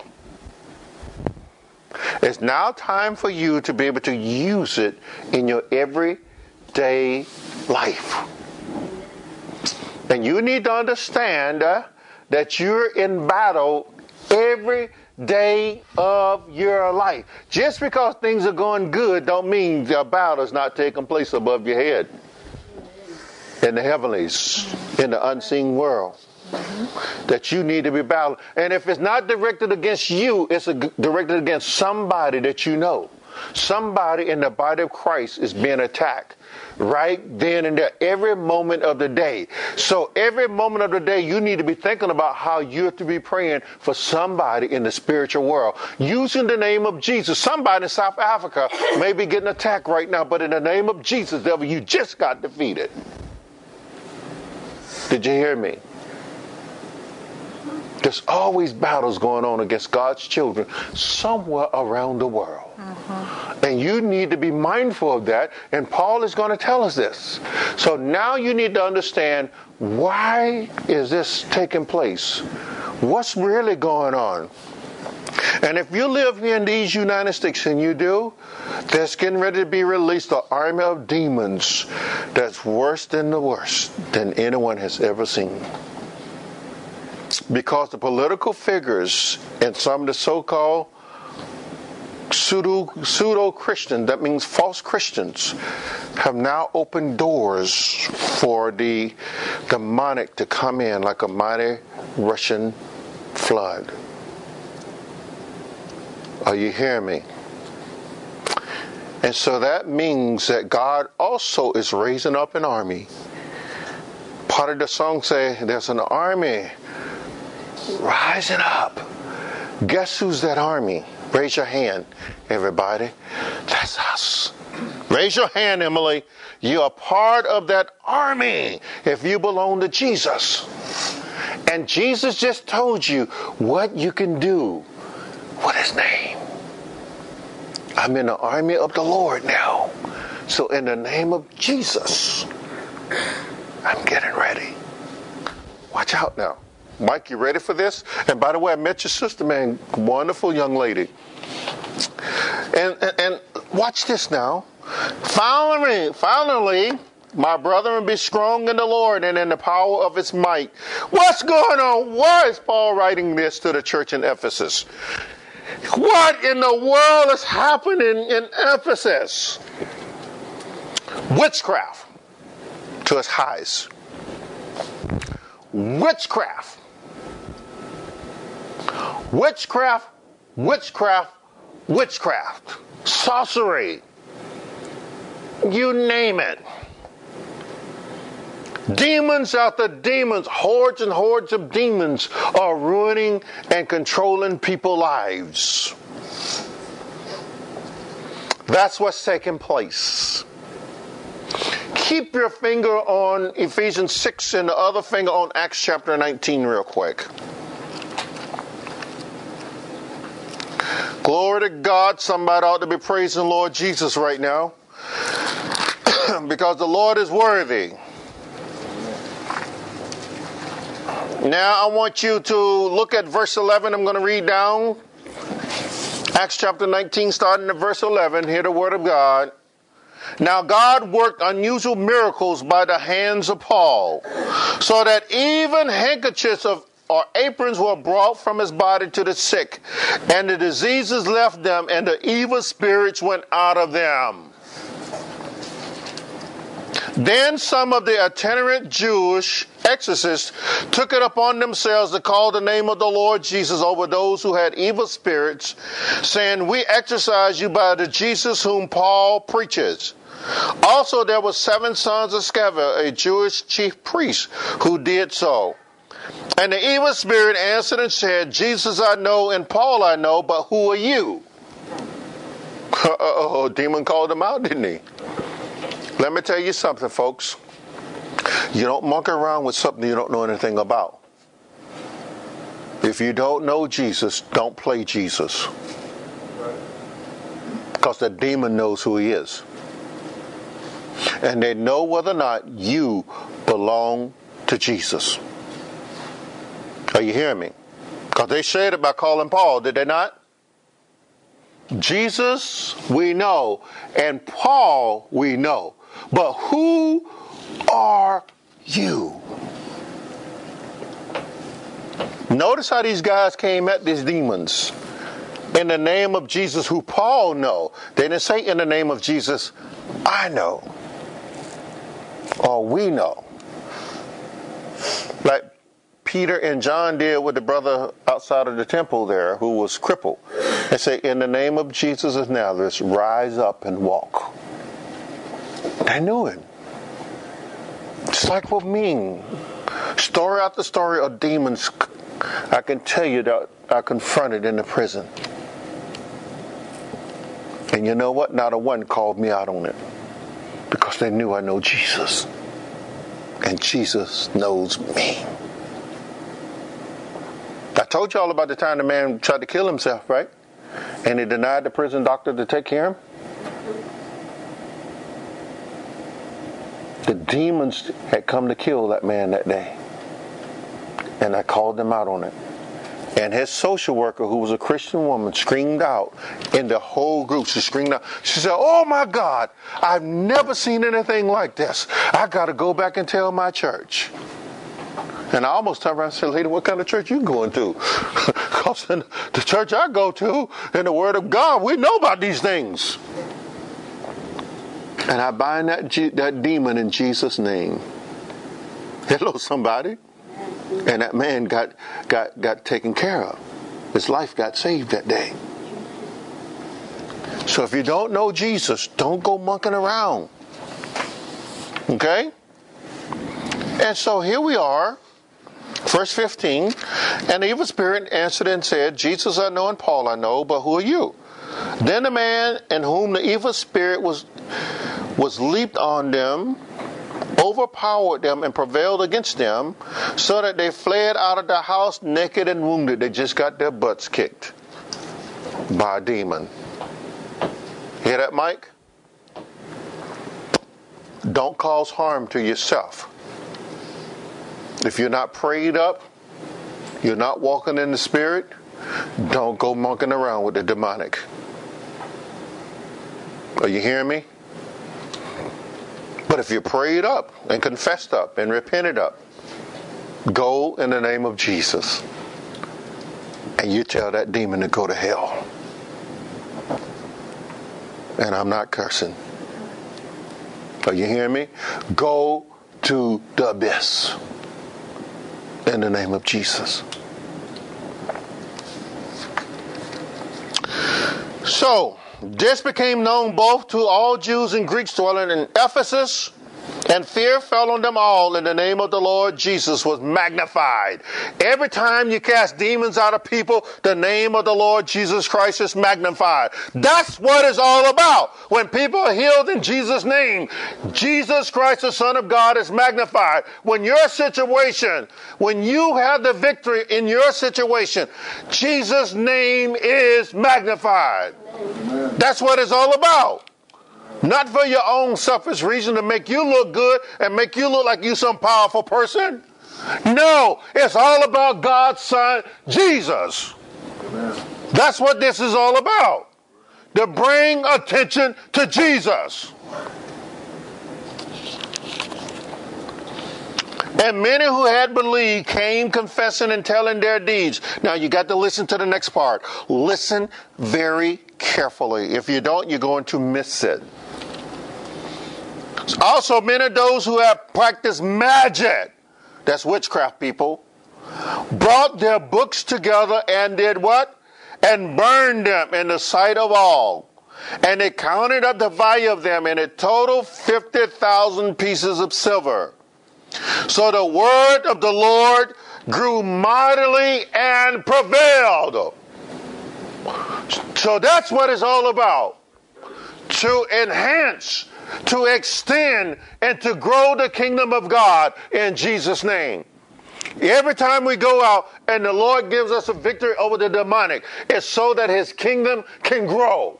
It's now time for you to be able to use it in your everyday life. And you need to understand uh, that you're in battle every day of your life. Just because things are going good don't mean the battle is not taking place above your head. In the heavenlies, in the unseen world. Mm-hmm. That you need to be battling. And if it's not directed against you, it's a, directed against somebody that you know. Somebody in the body of Christ is being attacked right then and there, every moment of the day. So every moment of the day, you need to be thinking about how you have to be praying for somebody in the spiritual world. Using the name of Jesus. Somebody in South Africa may be getting attacked right now, but in the name of Jesus, devil, you just got defeated. Did you hear me? There's always battles going on against God's children somewhere around the world. Mm-hmm. And you need to be mindful of that. And Paul is going to tell us this. So now you need to understand, why is this taking place? What's really going on? And if you live here in these United States, and you do, there's getting ready to be released an army of demons that's worse than the worst than anyone has ever seen. Because the political figures and some of the so-called pseudo, pseudo-Christians, that means false Christians, have now opened doors for the demonic to come in like a mighty Russian flood. Are you hearing me? And so that means that God also is raising up an army. Part of the song say, there's an army rising up. Guess who's that army? Raise your hand, everybody. That's us. Raise your hand, Emily. You're a part of that army if you belong to Jesus. And Jesus just told you what you can do with his name. I'm in the army of the Lord now. So in the name of Jesus, I'm getting ready. Watch out now. Mike, you ready for this? And by the way, I met your sister, man. Wonderful young lady. And, and, and watch this now. Finally, finally, my brethren, be strong in the Lord and in the power of his might. What's going on? Why is Paul writing this to the church in Ephesus? What in the world is happening in Ephesus? Witchcraft to its highs. Witchcraft. Witchcraft, witchcraft, witchcraft. Sorcery. You name it. Demons after demons, hordes and hordes of demons are ruining and controlling people's lives. That's what's taking place. Keep your finger on Ephesians six and the other finger on Acts chapter nineteen real quick. Glory to God. Somebody ought to be praising Lord Jesus right now. Because the Lord is worthy. Now I want you to look at verse eleven. I'm going to read down Acts chapter nineteen, starting at verse eleven. Hear the word of God. Now God worked unusual miracles by the hands of Paul, so that even handkerchiefs of or aprons were brought from his body to the sick, and the diseases left them, and the evil spirits went out of them. Then some of the itinerant Jewish exorcists took it upon themselves to call the name of the Lord Jesus over those who had evil spirits, saying, we exorcise you by the Jesus whom Paul preaches. Also there were seven sons of Sceva, a Jewish chief priest, who did so. And the evil spirit answered and said, Jesus I know and Paul I know, but who are you? Uh-oh, demon called him out, didn't he? Let me tell you something, folks. You don't monkey around with something you don't know anything about. If you don't know Jesus, don't play Jesus. Because the demon knows who he is. And they know whether or not you belong to Jesus. Are you hearing me? Because they shared it by calling Paul, did they not? Jesus we know, and Paul we know. But who are you? Notice how these guys came at these demons. In the name of Jesus who Paul know. They didn't say in the name of Jesus I know. Or we know. Like Peter and John did with the brother outside of the temple there who was crippled. They say, in the name of Jesus of Nazareth, rise up and walk. They knew him. Just like with me. Story after story of demons I can tell you that I confronted in the prison. And you know what? Not a one called me out on it. Because they knew I know Jesus. And Jesus knows me. I told you all about the time the man tried to kill himself, right? And he denied the prison doctor to take care of him. The demons had come to kill that man that day. And I called them out on it. And his social worker, who was a Christian woman, screamed out in the whole group. She screamed out. She said, oh my God, I've never seen anything like this. I got to go back and tell my church. And I almost turned around and said, lady, what kind of church you going to? Because in the church I go to, in the Word of God, we know about these things. And I bind that, G- that demon in Jesus' name. Hello, somebody. And that man got, got, got taken care of. His life got saved that day. So if you don't know Jesus, don't go monkeying around. Okay? And so here we are. Verse fifteen, and the evil spirit answered and said, Jesus I know and Paul I know, but who are you? Then the man in whom the evil spirit was was leaped on them, overpowered them, and prevailed against them, so that they fled out of the house naked and wounded. They just got their butts kicked by a demon. Hear that, Mike? Don't cause harm to yourself. If you're not prayed up, you're not walking in the Spirit, don't go monkeying around with the demonic. Are you hearing me? But if you're prayed up and confessed up and repented up, go in the name of Jesus. And you tell that demon to go to hell. And I'm not cursing. Are you hearing me? Go to the abyss. In the name of Jesus. So, this became known both to all Jews and Greeks dwelling in Ephesus, and fear fell on them all, and the name of the Lord Jesus was magnified. Every time you cast demons out of people, the name of the Lord Jesus Christ is magnified. That's what it's all about. When people are healed in Jesus' name, Jesus Christ, the Son of God, is magnified. When your situation, when you have the victory in your situation, Jesus' name is magnified. Amen. That's what it's all about. Not for your own selfish reason to make you look good and make you look like you some powerful person. No, it's all about God's Son, Jesus. Amen. That's what this is all about. To bring attention to Jesus. And many who had believed came confessing and telling their deeds. Now you got to listen to the next part. Listen very carefully. If you don't, you're going to miss it. Also, many of those who have practiced magic. that's witchcraft people, brought their books together and did what? And burned them in the sight of all. And they counted up the value of them, and it totaled fifty thousand pieces of silver. So the word of the Lord grew mightily and prevailed. So that's what it's all about. To enhance, to extend, and to grow the kingdom of God in Jesus' name. Every time we go out and the Lord gives us a victory over the demonic, it's so that his kingdom can grow.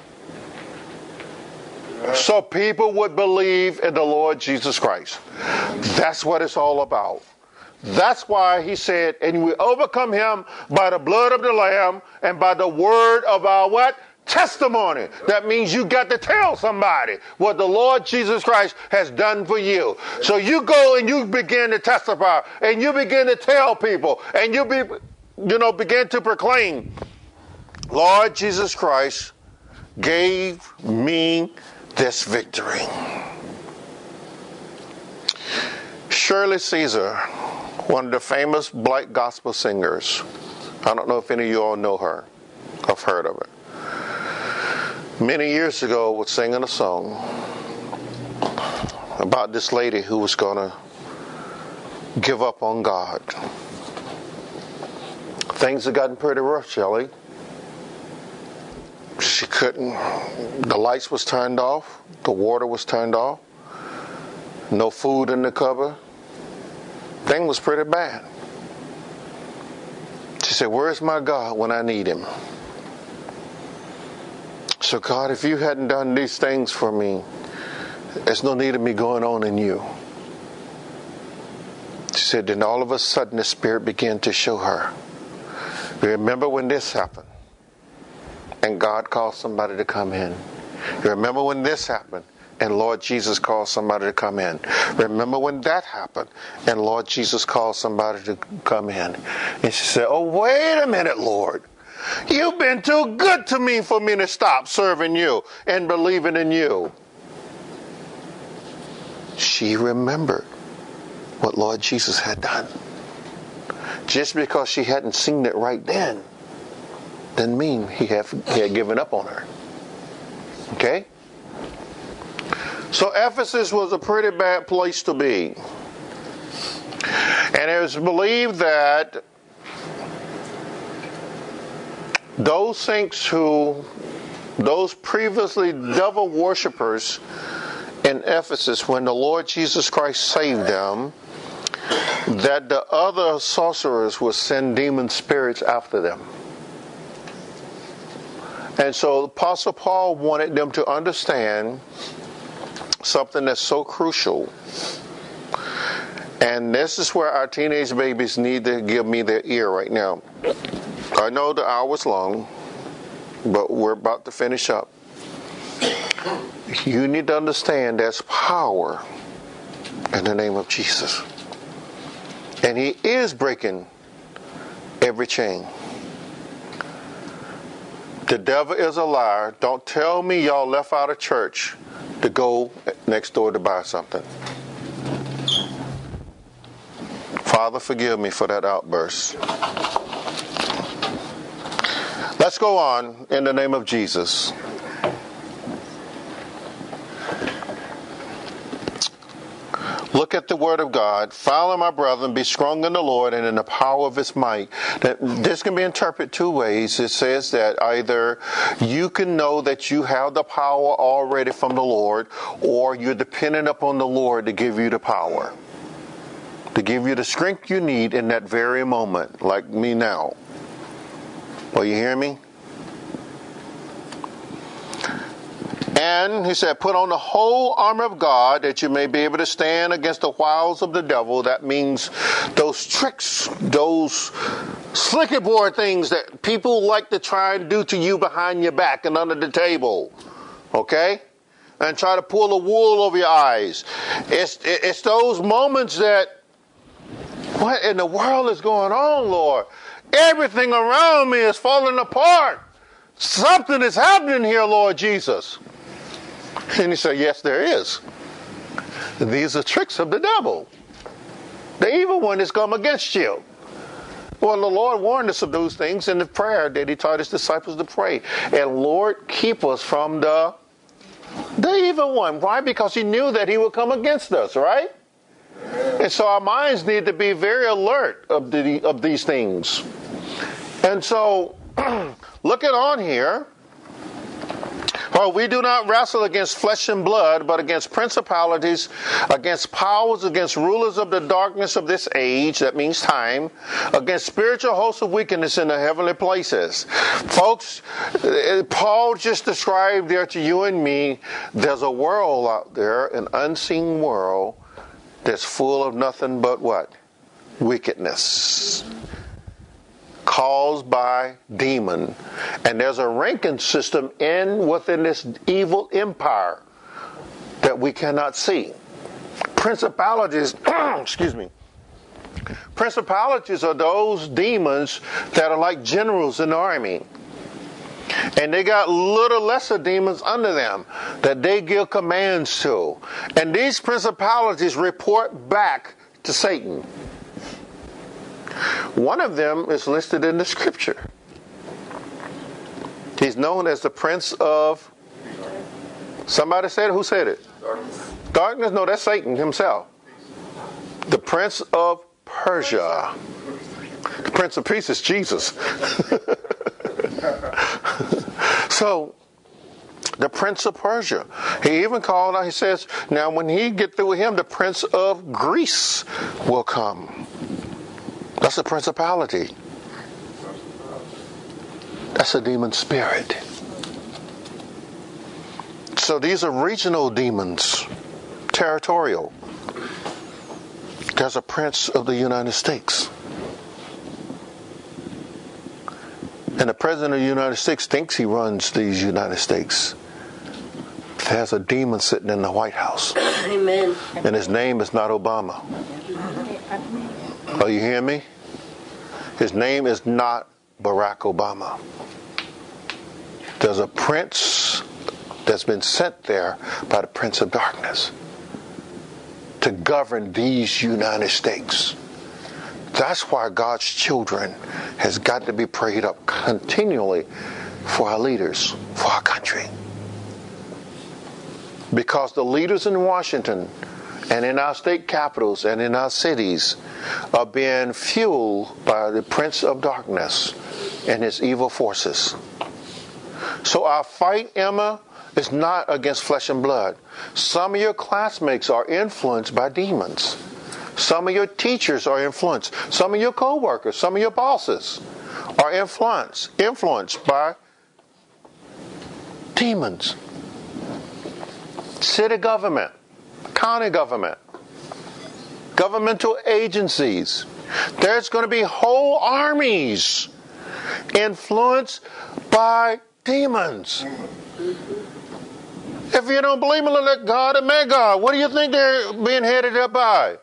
So people would believe in the Lord Jesus Christ. That's what it's all about. That's why he said, and we overcome him by the blood of the Lamb and by the word of our what? Testimony. That means you got to tell somebody what the Lord Jesus Christ has done for you. So you go and you begin to testify and you begin to tell people and you be, you know, begin to proclaim, Lord Jesus Christ gave me this victory. Shirley Caesar, one of the famous black gospel singers. I don't know if any of you all know her. I've heard of her. Many years ago, was singing a song about this lady who was going to give up on God. Things had gotten pretty rough, Shelley. She couldn't, the lights was turned off, the water was turned off, no food in the cupboard. Thing was pretty bad. She said, where's my God when I need him? So God, if you hadn't done these things for me, there's no need of me going on in you. She said, then all of a sudden the Spirit began to show her. Remember when this happened? And God called somebody to come in. You remember when this happened? And Lord Jesus called somebody to come in. Remember when that happened? And Lord Jesus called somebody to come in. And she said, oh, wait a minute, Lord. You've been too good to me for me to stop serving you and believing in you. She remembered what Lord Jesus had done. Just because she hadn't seen it right then didn't mean he had, he had given up on her. Okay? So Ephesus was a pretty bad place to be. And it was believed that those saints who, those previously devil worshippers in Ephesus, when the Lord Jesus Christ saved them, that the other sorcerers would send demon spirits after them. And so Apostle Paul wanted them to understand something that's so crucial. And this is where our teenage babies need to give me their ear right now. I know the hour's long, but we're about to finish up. You need to understand there's power in the name of Jesus. And he is breaking every chain. The devil is a liar. Don't tell me y'all left out of church to go next door to buy something. Father, forgive me for that outburst. Let's go on in the name of Jesus. Look at the word of God. Follow, my brethren, be strong in the Lord and in the power of his might. That this can be interpreted two ways. It says that either you can know that you have the power already from the Lord, or you're dependent upon the Lord to give you the power, to give you the strength you need in that very moment, like me now. Well, you hear me? And he said, put on the whole armor of God that you may be able to stand against the wiles of the devil. That means those tricks, those slicky board things that people like to try and do to you behind your back and under the table. Okay? And try to pull the wool over your eyes. It's, it's those moments that, what in the world is going on, Lord? Everything around me is falling apart. Something is happening here, Lord Jesus. And he said, yes, there is. These are tricks of the devil. The evil one has come against you. Well, the Lord warned us of those things in the prayer that he taught his disciples to pray. And Lord, keep us from the, the evil one. Why? Because he knew that he would come against us, right? And so our minds need to be very alert of, the, of these things. And so, looking on here, for we do not wrestle against flesh and blood, but against principalities, against powers, against rulers of the darkness of this age, that means time, against spiritual hosts of wickedness in the heavenly places. Folks, Paul just described there to you and me, there's a world out there, an unseen world, that's full of nothing but what? Wickedness. Caused by demon. And there's a ranking system in within this evil empire that we cannot see. Principalities, excuse me. Principalities are those demons that are like generals in the army. And they got little lesser demons under them that they give commands to. And these principalities report back to Satan. One of them is listed in the scripture. He's known as the Prince of... Somebody said it? Who said it? Darkness. Darkness? No, that's Satan himself. The Prince of Persia. The Prince of Peace is Jesus. So, the Prince of Persia. He even called out, he says, now when he get through with him, the Prince of Greece will come. That's a principality. That's a demon spirit. So these are regional demons, territorial. There's a Prince of the United States. And the President of the United States thinks he runs these United States. There's a demon sitting in the White House. Amen. And his name is not Obama. Oh, you hear me? His name is not Barack Obama. There's a prince that's been sent there by the Prince of Darkness to govern these United States. That's why God's children has got to be prayed up continually for our leaders, for our country. Because the leaders in Washington and in our state capitals and in our cities are being fueled by the Prince of Darkness and his evil forces. So our fight, Emma, is not against flesh and blood. Some of your classmates are influenced by demons. Some of your teachers are influenced. Some of your co-workers, some of your bosses are influenced, influenced by demons. City government, county government, governmental agencies. There's going to be whole armies influenced by demons. If you don't believe in the God and Magog, what do you think they're being headed up by?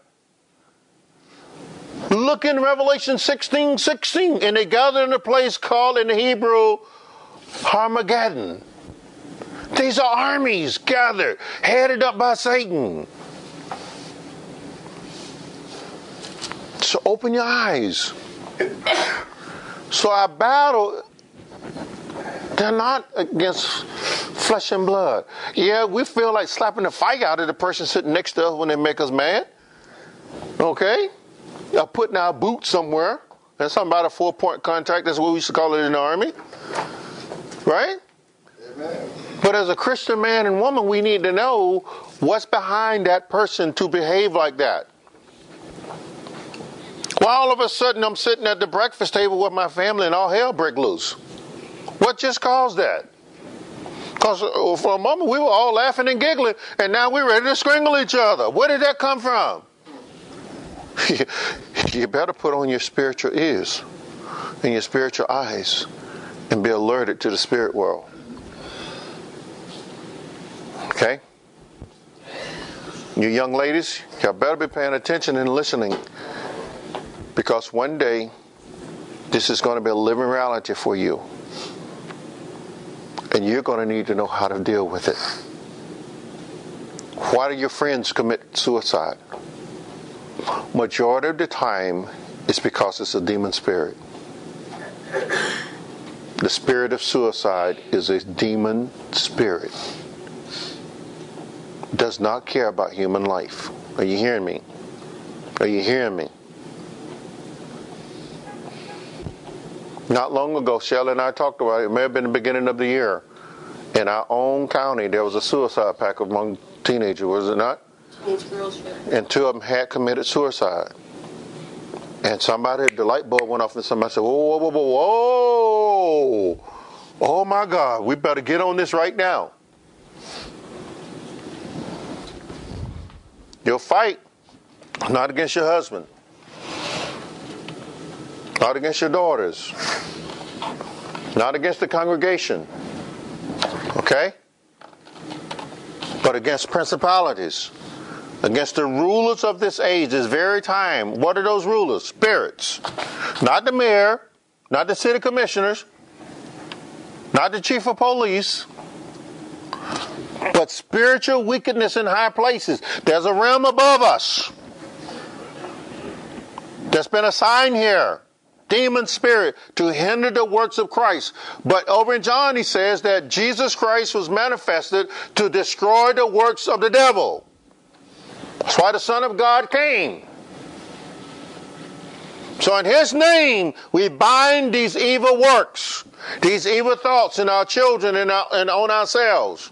Look in Revelation sixteen sixteen, and they gather in a place called in the Hebrew Armageddon. These are armies gathered, headed up by Satan. So open your eyes. So our battle, they're not against flesh and blood. Yeah, we feel like slapping the fight out of the person sitting next to us when they make us mad. Okay? Or putting our boot somewhere. That's something about a four-point contact. That's what we used to call it in the Army. Right? Amen. But as a Christian man and woman, we need to know what's behind that person to behave like that. Well, all of a sudden, I'm sitting at the breakfast table with my family and all hell break loose. What just caused that? Because for a moment, we were all laughing and giggling, and now we're ready to strangle each other. Where did that come from? You better put on your spiritual ears and your spiritual eyes and be alerted to the spirit world. Okay? You young ladies, y'all better be paying attention and listening, because one day this is going to be a living reality for you, and you're going to need to know how to deal with it. Why do your friends commit suicide? majority of the time, it's because it's a demon spirit. The spirit of suicide is a demon spirit. Does not care about human life. Are you hearing me? Are you hearing me? Not long ago, Shelley and I talked about it. It may have been the beginning of the year. In our own county, there was a suicide pact among teenagers, was it not? Teenage girls, yeah. And two of them had committed suicide. And somebody, the light bulb went off, and somebody said, whoa, whoa, whoa, whoa, whoa. Oh my God, we better get on this right now. Your fight, not against your husband, not against your daughters, not against the congregation, okay? But against principalities, against the rulers of this age, this very time. What are those rulers? Spirits. Not the mayor, not the city commissioners, not the chief of police, but spiritual wickedness in high places. There's a realm above us that's been assigned here. Demon spirit to hinder the works of Christ. But over in John he says that Jesus Christ was manifested to destroy the works of the devil. That's why the Son of God came. So in His name, we bind these evil works, these evil thoughts in our children and, our, and on ourselves.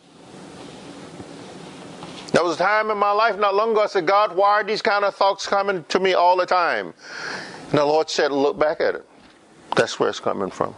There was a time in my life not long ago I said, God, why are these kind of thoughts coming to me all the time? And the Lord said, look back at it. That's where it's coming from.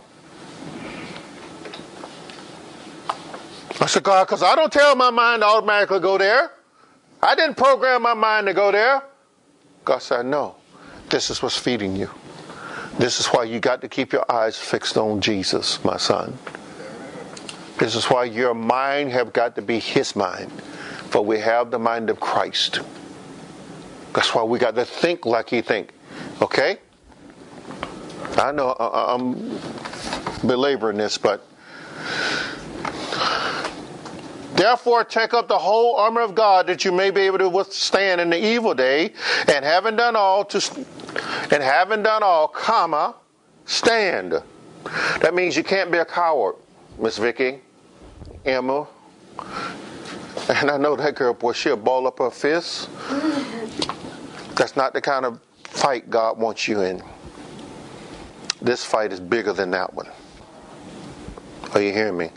I said, God, because I don't tell my mind to automatically go there. I didn't program my mind to go there. God said, no, this is what's feeding you. This is why you got to keep your eyes fixed on Jesus, my son. This is why your mind have got to be His mind. For we have the mind of Christ. That's why we got to think like He think. Okay? I know I'm belaboring this, but therefore take up the whole armor of God that you may be able to withstand in the evil day, and having done all to and having done all, comma, stand. That means you can't be a coward, Miss Vicky, Emma. And I know that girl, boy, she'll ball up her fists. That's not the kind of fight God wants you in. This fight is bigger than that one. Are you hearing me?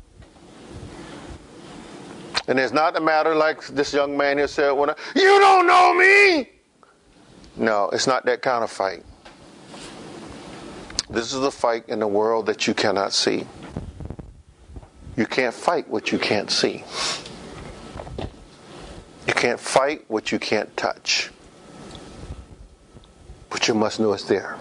And it's not a matter like this young man here said, when I, you don't know me. No, it's not that kind of fight. This is a fight in the world that you cannot see. You can't fight what you can't see. You can't fight what you can't touch. But you must know it's there.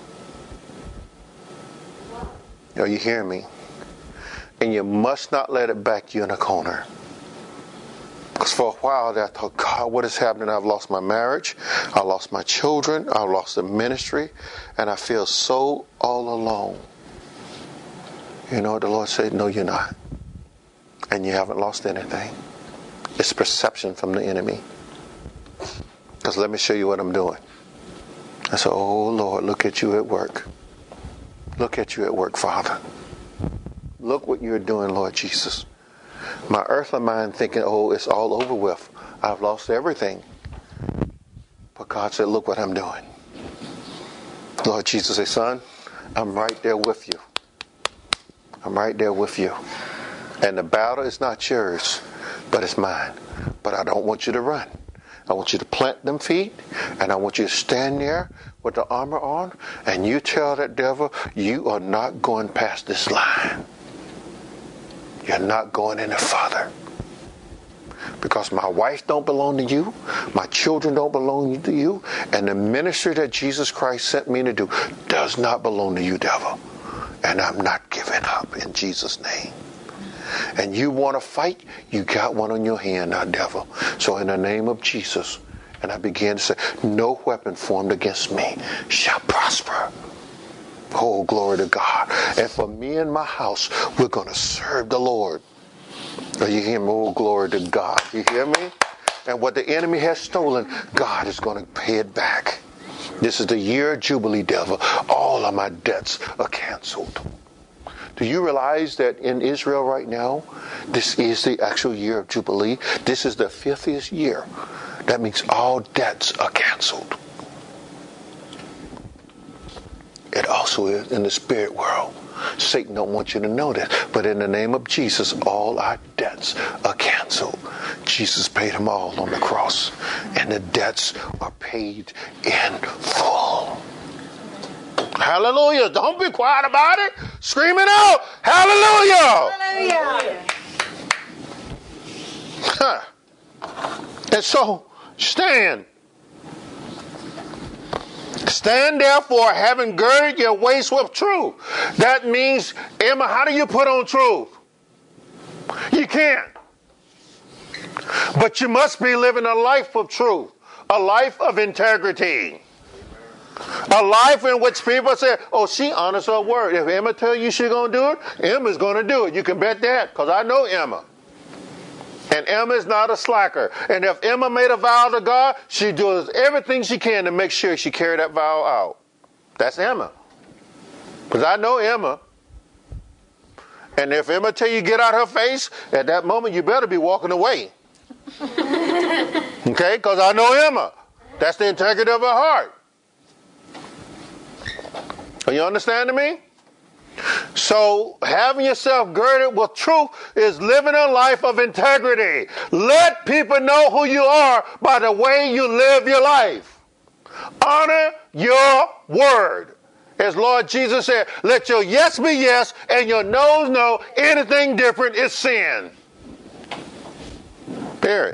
Are you hearing me? And you must not let it back you in a corner. Because for a while I thought, God, what is happening? I've lost my marriage. I lost my children. I lost the ministry. And I feel so all alone. You know what the Lord said? No, you're not. And you haven't lost anything. It's perception from the enemy. Because let me show you what I'm doing. I said, oh Lord, look at you at work. Look at you at work, Father. Look what you're doing, Lord Jesus. My earthly mind thinking, oh, it's all over with. I've lost everything. But God said, look what I'm doing. Lord Jesus said, son, I'm right there with you. I'm right there with you. And the battle is not yours, but it's mine. But I don't want you to run. I want you to plant them feet, and I want you to stand there with the armor on, and you tell that devil, you are not going past this line. You're not going any further. Because my wife don't belong to you, my children don't belong to you, and the ministry that Jesus Christ sent me to do does not belong to you, devil. And I'm not giving up in Jesus' name. And you want to fight, you got one on your hand now, devil. So in the name of Jesus, and I began to say, no weapon formed against me shall prosper. Oh, glory to God. And for me and my house, we're going to serve the Lord. Are you hearing me? Oh, glory to God. You hear me? And what the enemy has stolen, God is going to pay it back. This is the year of Jubilee, devil. All of my debts are canceled. Do you realize that in Israel right now, this is the actual year of Jubilee? This is the fiftieth year. That means all debts are canceled. It also is in the spirit world. Satan don't want you to know that. But in the name of Jesus, all our debts are canceled. Jesus paid them all on the cross. And the debts are paid in full. Hallelujah. Don't be quiet about it. Scream it out. Hallelujah. Hallelujah. Huh. And so, stand. Stand therefore, having girded your waist with truth. That means, Emma, how do you put on truth? You can't. But you must be living a life of truth. A life of integrity. A life in which people say, oh, she honors her word. If Emma tell you she's going to do it, Emma's going to do it. You can bet that, because I know Emma. And Emma is not a slacker. And if Emma made a vow to God, she does everything she can to make sure she carry that vow out. That's Emma. Because I know Emma. And if Emma tell you get out her face, at that moment you better be walking away. Okay? Because I know Emma. That's the integrity of her heart. Are you understanding me? So having yourself girded with truth is living a life of integrity. Let people know who you are by the way you live your life. Honor your word. As Lord Jesus said, let your yes be yes and your no's no. Anything different is sin. Period.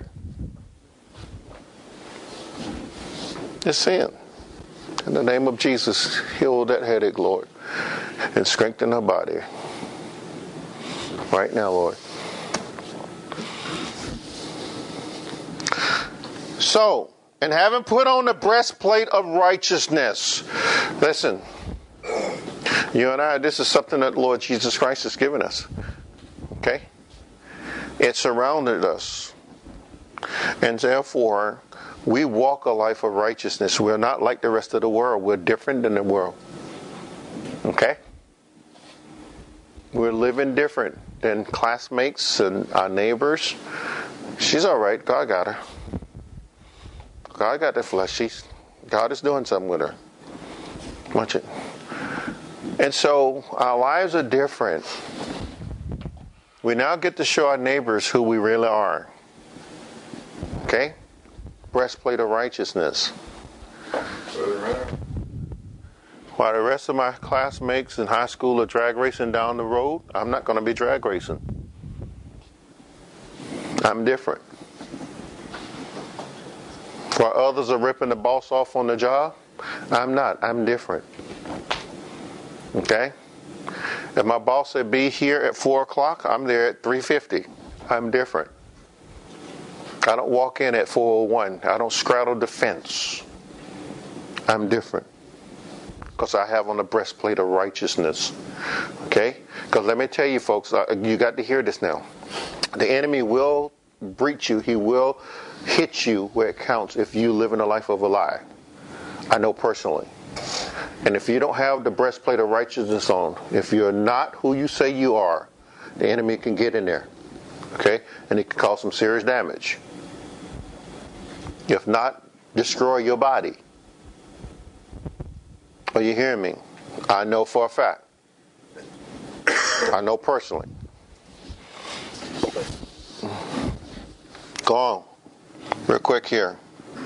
It's sin. In the name of Jesus, heal that headache, Lord. And strengthen her body. Right now, Lord. So, and having put on the breastplate of righteousness. Listen, you and I, this is something that Lord Jesus Christ has given us. Okay? It surrounded us. And therefore, we walk a life of righteousness. We're not like the rest of the world. We're different than the world. Okay? We're living different than classmates and our neighbors. She's all right. God got her. God got the flesh. She's, God is doing something with her. Watch it. And so our lives are different. We now get to show our neighbors who we really are. Okay? Breastplate of righteousness. While the rest of my classmates in high school are drag racing down the road, I'm not going to be drag racing. I'm different. While others are ripping the boss off on the job, I'm not. I'm different. Okay? If my boss said be here at four o'clock, I'm there at three fifty. I'm different. I don't walk in at four oh one. I don't straddle the fence. I'm different. Because I have on the breastplate of righteousness. Okay? Because let me tell you folks, you got to hear this now. The enemy will breach you. He will hit you where it counts if you live in a life of a lie. I know personally. And if you don't have the breastplate of righteousness on, if you're not who you say you are, the enemy can get in there. Okay? And it can cause some serious damage. If not, destroy your body. Are you hearing me? I know for a fact. I know personally. Go on. Real quick here.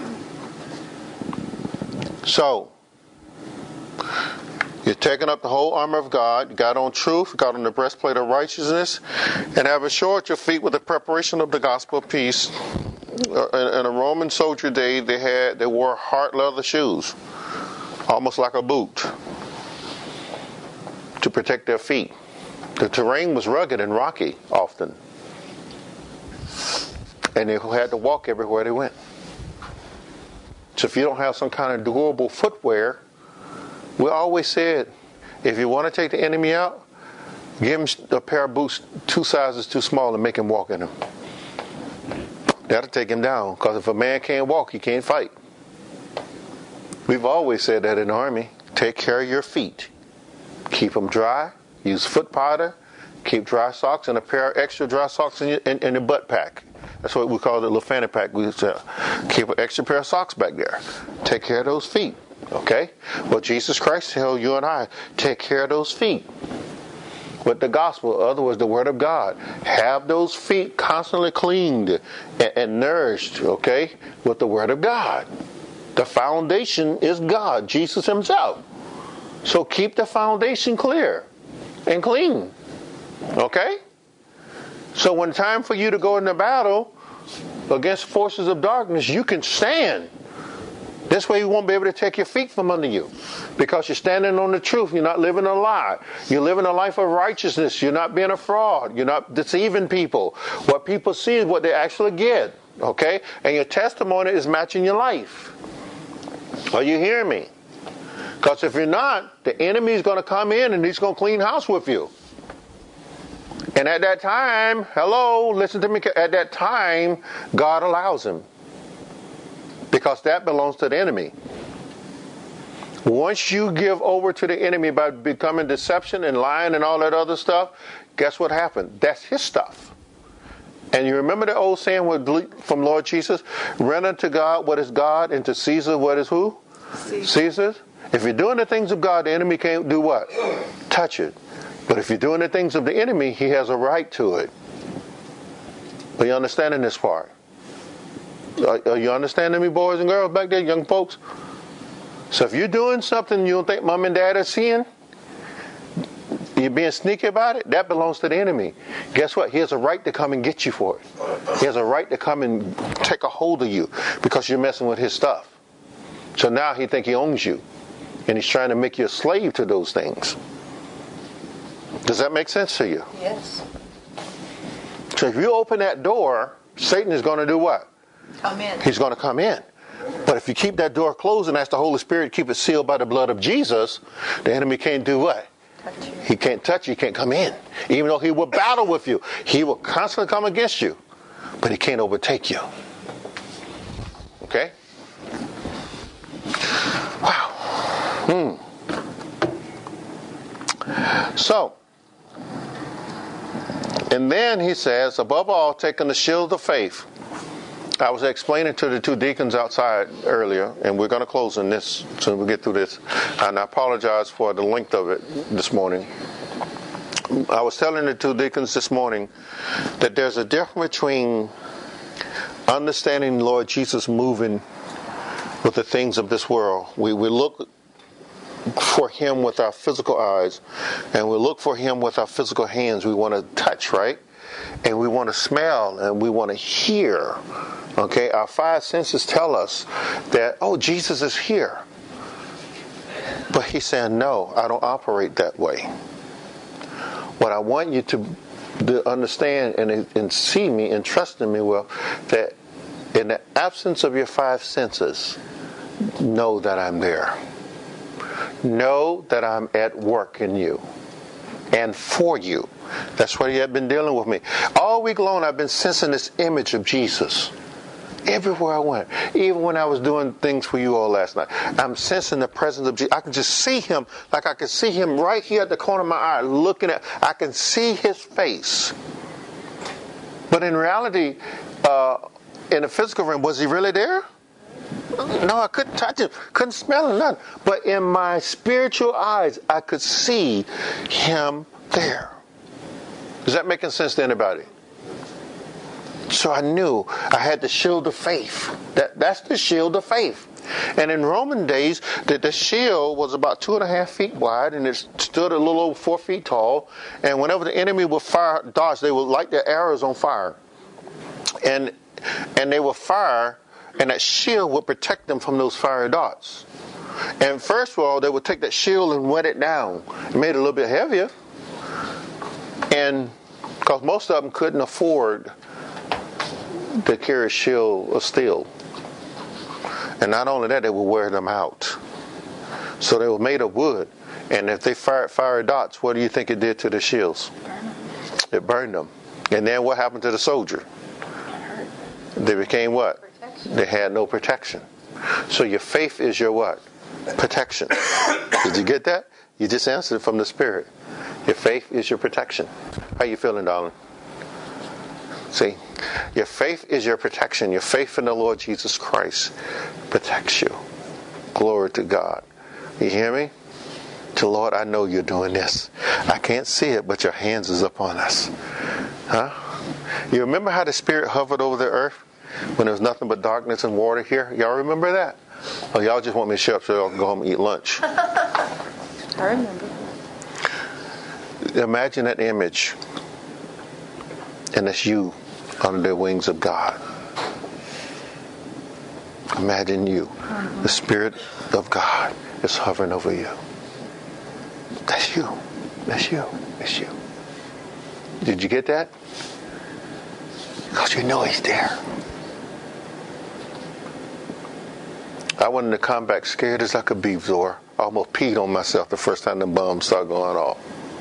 So, you're taking up the whole armor of God. You got on truth, got on the breastplate of righteousness, and have assured your feet with the preparation of the gospel of peace. In a Roman soldier day, they had they wore hard leather shoes, almost like a boot, to protect their feet. The terrain was rugged and rocky often, and they had to walk everywhere they went. So if you don't have some kind of durable footwear, we always said, if you want to take the enemy out, give him a pair of boots two sizes too small and make him walk in them. That'll take him down, because if a man can't walk, he can't fight. We've always said that in the Army. Take care of your feet. Keep them dry. Use foot powder. Keep dry socks and a pair of extra dry socks in your, in, in your butt pack. That's what we call the little fanny pack. We used to keep an extra pair of socks back there. Take care of those feet. Okay? Well, Jesus Christ told you and I, take care of those feet. With the gospel, in other words, the word of God. Have those feet constantly cleaned and, and nourished, okay, with the word of God. The foundation is God, Jesus himself. So keep the foundation clear and clean. Okay? So when it's time for you to go into battle against forces of darkness, you can stand. This way you won't be able to take your feet from under you. Because you're standing on the truth. You're not living a lie. You're living a life of righteousness. You're not being a fraud. You're not deceiving people. What people see is what they actually get. Okay? And your testimony is matching your life. Are you hearing me? Because if you're not, the enemy is going to come in and he's going to clean house with you. And at that time, hello, listen to me, at that time, God allows him. Because that belongs to the enemy. Once you give over to the enemy by becoming deception and lying and all that other stuff, guess what happened? That's his stuff. And you remember the old saying from Lord Jesus? Render unto God what is God, and to Caesar what is who? Caesar. Caesar's. If you're doing the things of God, the enemy can't do what? Touch it. But if you're doing the things of the enemy, he has a right to it. Are you understanding this part? Are, are you understanding me, boys and girls back there, young folks? So if you're doing something you don't think mom and dad are seeing, you're being sneaky about it, that belongs to the enemy. Guess what? He has a right to come and get you for it. He has a right to come and take a hold of you because you're messing with his stuff. So now he thinks he owns you. And he's trying to make you a slave to those things. Does that make sense to you? Yes. So if you open that door, Satan is going to do what? Come in. He's going to come in. But if you keep that door closed and ask the Holy Spirit to keep it sealed by the blood of Jesus, the enemy can't do what? Touch you. He can't touch you. He can't come in. Even though he will battle with you. He will constantly come against you. But he can't overtake you. Okay? Wow. Hmm. So, and then he says, above all, taking the shield of faith. I was explaining to the two deacons outside earlier, and we're going to close on this as soon as we get through this. And I apologize for the length of it this morning. I was telling the two deacons this morning that there's a difference between understanding Lord Jesus moving with the things of this world. We, we look for him with our physical eyes, and we look for him with our physical hands. We want to touch, right? And we want to smell, and we want to hear. Okay, our five senses tell us that, oh, Jesus is here. But he's saying, no, I don't operate that way. What I want you to, to understand and, and see me and trust in me, well, that in the absence of your five senses, know that I'm there. Know that I'm at work in you and for you. That's what he had been dealing with me. All week long I've been sensing this image of Jesus. Everywhere I went. Even when I was doing things for you all last night. I'm sensing the presence of Jesus. I can just see him like I can see him right here at the corner of my eye looking at. I can see his face. But in reality, uh, in the physical realm, was he really there? No, I couldn't touch him. Couldn't smell him, nothing. But in my spiritual eyes, I could see him there. Is that making sense to anybody? So I knew I had the shield of faith. That, that's the shield of faith. And in Roman days, the, the shield was about two and a half feet wide, and it stood a little over four feet tall. And whenever the enemy would fire darts, they would light their arrows on fire. And and they would fire, and that shield would protect them from those fire darts. And first of all, they would take that shield and wet it down. It made it a little bit heavier. And because most of them couldn't afford to carry a shield of steel. And not only that, they would wear them out. So they were made of wood. And if they fired fire dots, what do you think it did to the shields? It burned them. And then what happened to the soldier? They became what? Protection. They had no protection. So your faith is your what? protection. Did you get that? You just answered it from the Spirit. Your faith is your protection. How you feeling, darling? See? Your faith is your protection. Your faith in the Lord Jesus Christ protects you. Glory to God. You hear me? To Lord, I know you're doing this. I can't see it, but your hands is upon us. Huh? You remember how the Spirit hovered over the earth when there was nothing but darkness and water here? Y'all remember that? Oh, y'all just want me to shut up so y'all can go home and eat lunch. I remember. Imagine that image. And it's you under the wings of God. Imagine you. The Spirit of God is hovering over you. That's you. That's you. That's you. Did you get that? Because you know He's there. I wanted to come back scared as I could be, Zor. I almost peed on myself the first time the bombs started going off.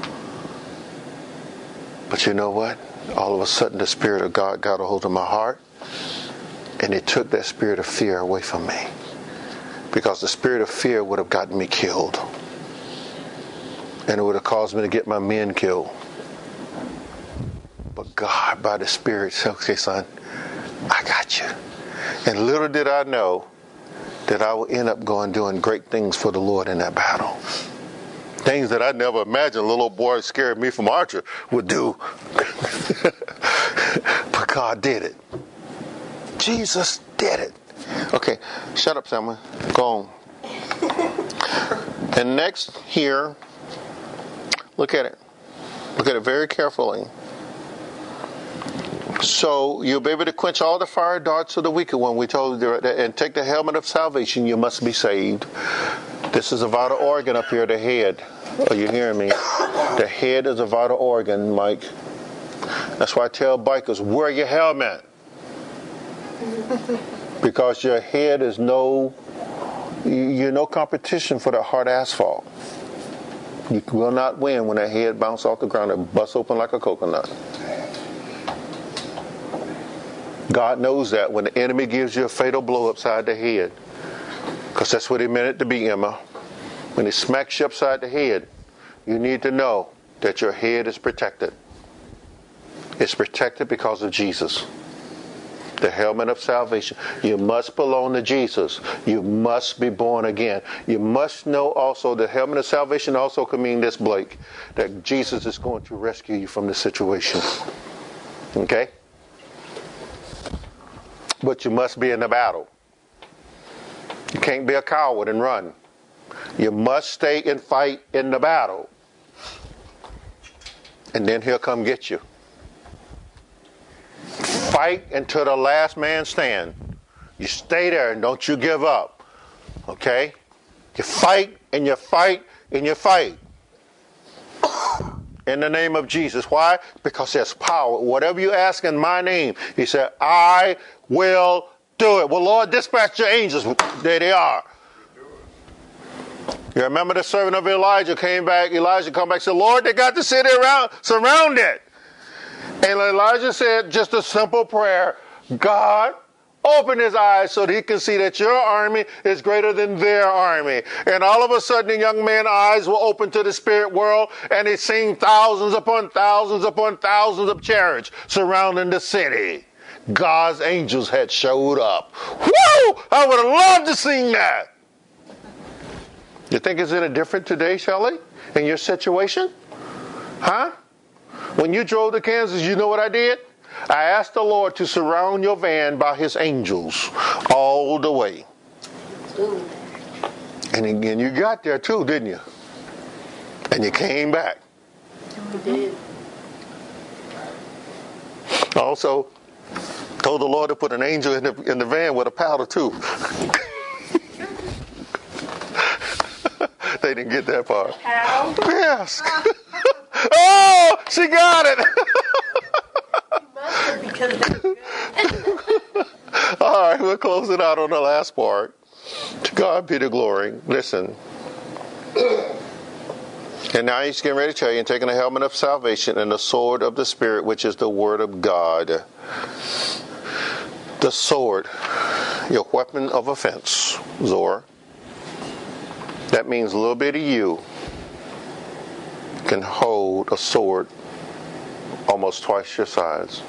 But you know what? All of a sudden the Spirit of God got a hold of my heart, and it took that spirit of fear away from me. Because the spirit of fear would have gotten me killed. And it would have caused me to get my men killed. But God, by the Spirit, said, okay, son, I got you. And little did I know that I would end up going doing great things for the Lord in that battle. Things that I never imagined a little boy scared me from Archer would do. But God did it. Jesus did it. Okay, shut up, Selma. Go on. And next here, look at it. Look at it very carefully. So you'll be able to quench all the fire darts of the wicked one. We told you that, and take the helmet of salvation. You must be saved. This is a vital organ up here, the head. Are you hearing me? The head is a vital organ, Mike. That's why I tell bikers, wear your helmet. Because your head is no, you're no competition for the hard asphalt. You will not win when that head bounces off the ground and busts open like a coconut. God knows that when the enemy gives you a fatal blow upside the head, because that's what he meant it to be, Emma. When he smacks you upside the head, you need to know that your head is protected. It's protected because of Jesus. The helmet of salvation. You must belong to Jesus. You must be born again. You must know also the helmet of salvation also can mean this, Blake, that Jesus is going to rescue you from the situation. Okay? But you must be in the battle. You can't be a coward and run. You must stay and fight in the battle. And then he'll come get you. Fight until the last man stand. You stay there and don't you give up. Okay? You fight and you fight and you fight. In the name of Jesus. Why? Because there's power. Whatever you ask in my name, he said, I will do it. Well, Lord, dispatch your angels. There they are. You remember the servant of Elijah came back. Elijah come back and said, Lord, they got the city around, surrounded. And Elijah said just a simple prayer. God, open his eyes so that he can see that your army is greater than their army. And all of a sudden, the young man's eyes were open to the spirit world, and he seen thousands upon thousands upon thousands of chariots surrounding the city. God's angels had showed up. Woo! I would have loved to see that. You think it's any different today, Shelley, in your situation? Huh? When you drove to Kansas, you know what I did? I asked the Lord to surround your van by his angels all the way. Ooh. And again, you got there too, didn't you? And you came back. We did. Also, told the Lord to put an angel in the, in the van with a powder too. They didn't get that part. How? Yes. Oh, she got it. All right, we'll close it out on the last part. To God be the glory. Listen. And now he's getting ready to tell you, and taking the helmet of salvation and the sword of the Spirit, which is the word of God. The sword, your weapon of offense, Zor. That means a little bit of you can hold a sword almost twice your size.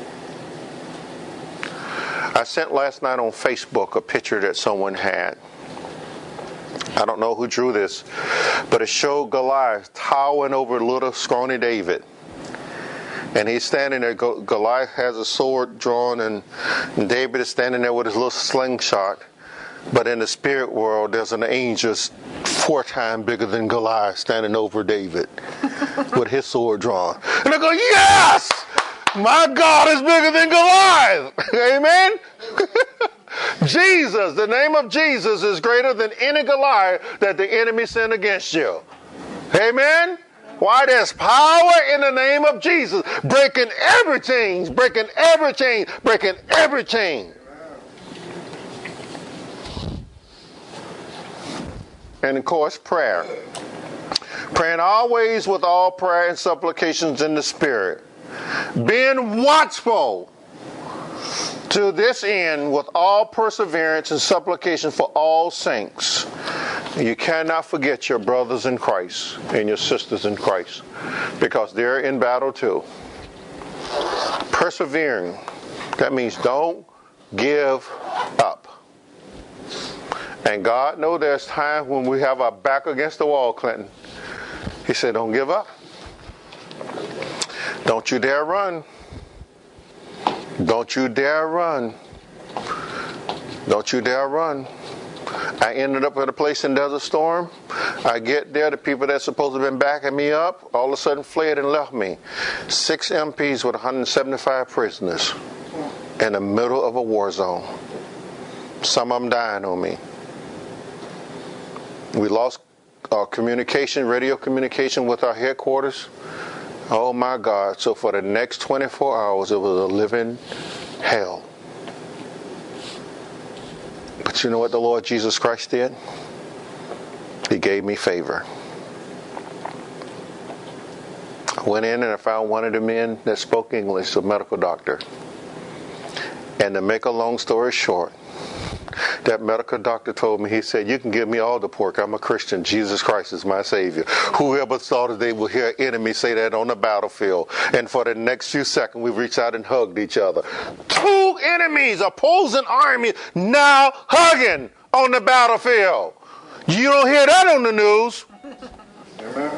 I sent last night on Facebook a picture that someone had. I don't know who drew this, but it showed Goliath towering over little scrawny David. And he's standing there. Goliath has a sword drawn, and David is standing there with his little slingshot. But in the spirit world, there's an angel four times bigger than Goliath standing over David with his sword drawn. And I go, yes! My God is bigger than Goliath. Amen? Jesus, the name of Jesus is greater than any Goliath that the enemy sent against you. Amen? Why? There's power in the name of Jesus, breaking every chain, breaking every chain, breaking every chain. And of course, prayer. Praying always with all prayer and supplications in the Spirit. Being watchful to this end with all perseverance and supplication for all saints. You cannot forget your brothers in Christ and your sisters in Christ, because they're in battle too. Persevering. That means don't give up. And God knows there's times when we have our back against the wall, Clinton. He said, don't give up. Don't you dare run. Don't you dare run. Don't you dare run. I ended up at a place in Desert Storm. I get there, the people that's supposed to have been backing me up all of a sudden fled and left me. Six M Ps with one hundred seventy-five prisoners in the middle of a war zone. Some of them dying on me. We lost our communication, radio communication with our headquarters. Oh my God. So for the next twenty-four hours, it was a living hell. But you know what the Lord Jesus Christ did? He gave me favor. I went in and I found one of the men that spoke English, a medical doctor. And to make a long story short, that medical doctor told me, he said, you can give me all the pork. I'm a Christian. Jesus Christ is my Savior. Whoever thought that they would hear an enemy say that on the battlefield? And for the next few seconds, we reached out and hugged each other. Two enemies, opposing armies, now hugging on the battlefield. You don't hear that on the news. Amen.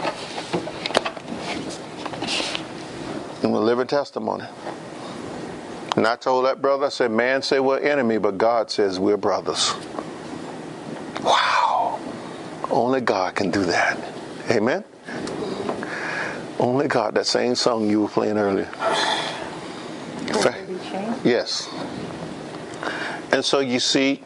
I'm a living testimony. And I told that brother, I said, man say we're enemy, but God says we're brothers. Wow. Only God can do that. Amen? Only God. That same song you were playing earlier. Yes. And so you see,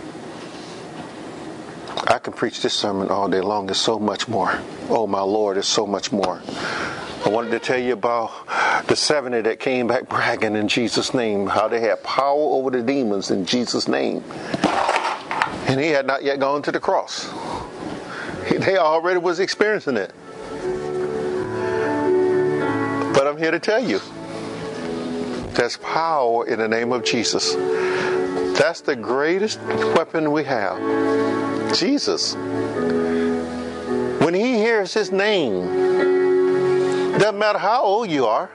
I can preach this sermon all day long. There's so much more. Oh my Lord, there's so much more. I wanted to tell you about the seventy that came back bragging in Jesus' name, how they had power over the demons in Jesus' name. And he had not yet gone to the cross. They already was experiencing it. But I'm here to tell you, there's power in the name of Jesus. That's the greatest weapon we have. Jesus. When he hears his name, doesn't matter how old you are.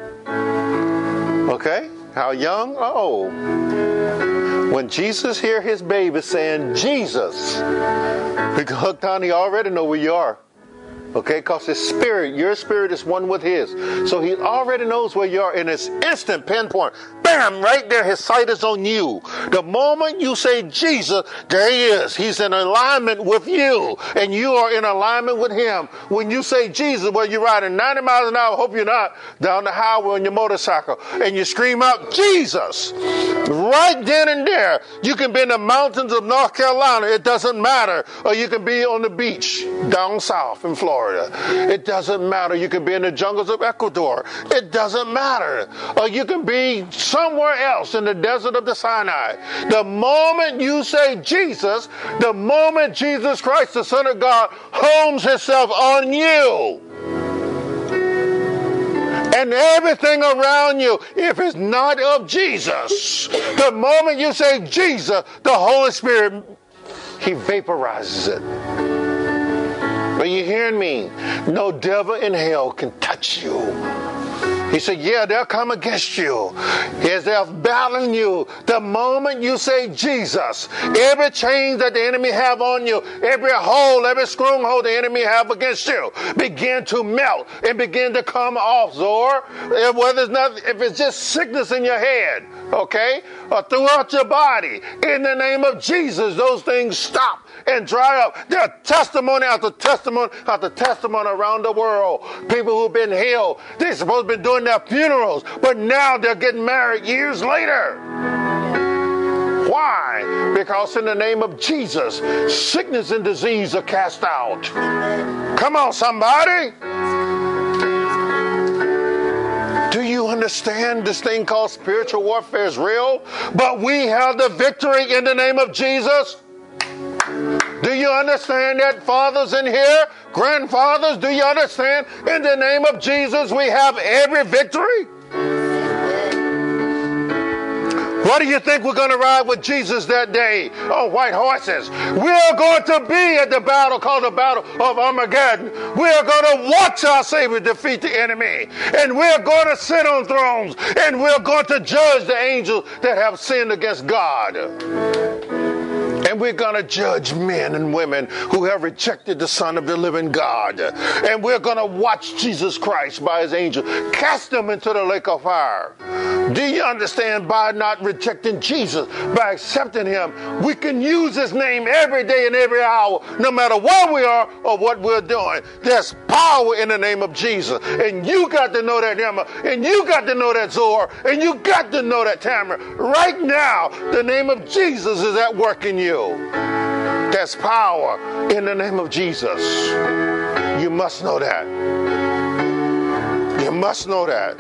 Okay? How young or old. When Jesus hear his baby saying, Jesus, because hooked on, he already know where you are. Okay? Because his spirit, your spirit is one with his. So he already knows where you are in this instant pinpoint. Bam! Right there, his sight is on you. The moment you say Jesus, there he is. He's in alignment with you. And you are in alignment with him. When you say Jesus, well, you're riding ninety miles an hour, hope you're not, down the highway on your motorcycle, and you scream out, Jesus! Right then and there. You can be in the mountains of North Carolina. It doesn't matter. Or you can be on the beach down south in Florida. It doesn't matter. You can be in the jungles of Ecuador. It doesn't matter. Or you can be somewhere else in the desert of the Sinai. The moment you say Jesus, the moment Jesus Christ, the Son of God, homes himself on you. And everything around you, if it's not of Jesus, the moment you say Jesus, the Holy Spirit he vaporizes it. Are you hearing me? No devil in hell can touch you. He said, yeah, they'll come against you as they're battling you. The moment you say Jesus, every chain that the enemy have on you, every hole, every stronghold the enemy have against you, begin to melt and begin to come off, Zor. If, whether it's not, if it's just sickness in your head, okay, or throughout your body, in the name of Jesus, those things stop and dry up. There are testimony after testimony after testimony around the world. People who've been healed, they're supposed to be doing their funerals, but now they're getting married years later. Why? Because in the name of Jesus, sickness and disease are cast out. Come on, somebody. Do you understand this thing called spiritual warfare is real? But we have the victory in the name of Jesus. Do you understand that, fathers in here? Grandfathers, do you understand? In the name of Jesus, we have every victory. What do you think we're going to ride with Jesus that day on white horses? We're going to be at the battle called the Battle of Armageddon. We're going to watch our Savior defeat the enemy. And we're going to sit on thrones. And we're going to judge the angels that have sinned against God. And we're going to judge men and women who have rejected the Son of the living God. And we're going to watch Jesus Christ by his angel cast them into the lake of fire. Do you understand? By not rejecting Jesus, by accepting him, we can use his name every day and every hour, no matter where we are or what we're doing. There's power in the name of Jesus. And you got to know that, Emma. And you got to know that, Zor. And you got to know that, Tamara. Right now, the name of Jesus is at work in you. There's power in the name of Jesus. You must know that. You must know that.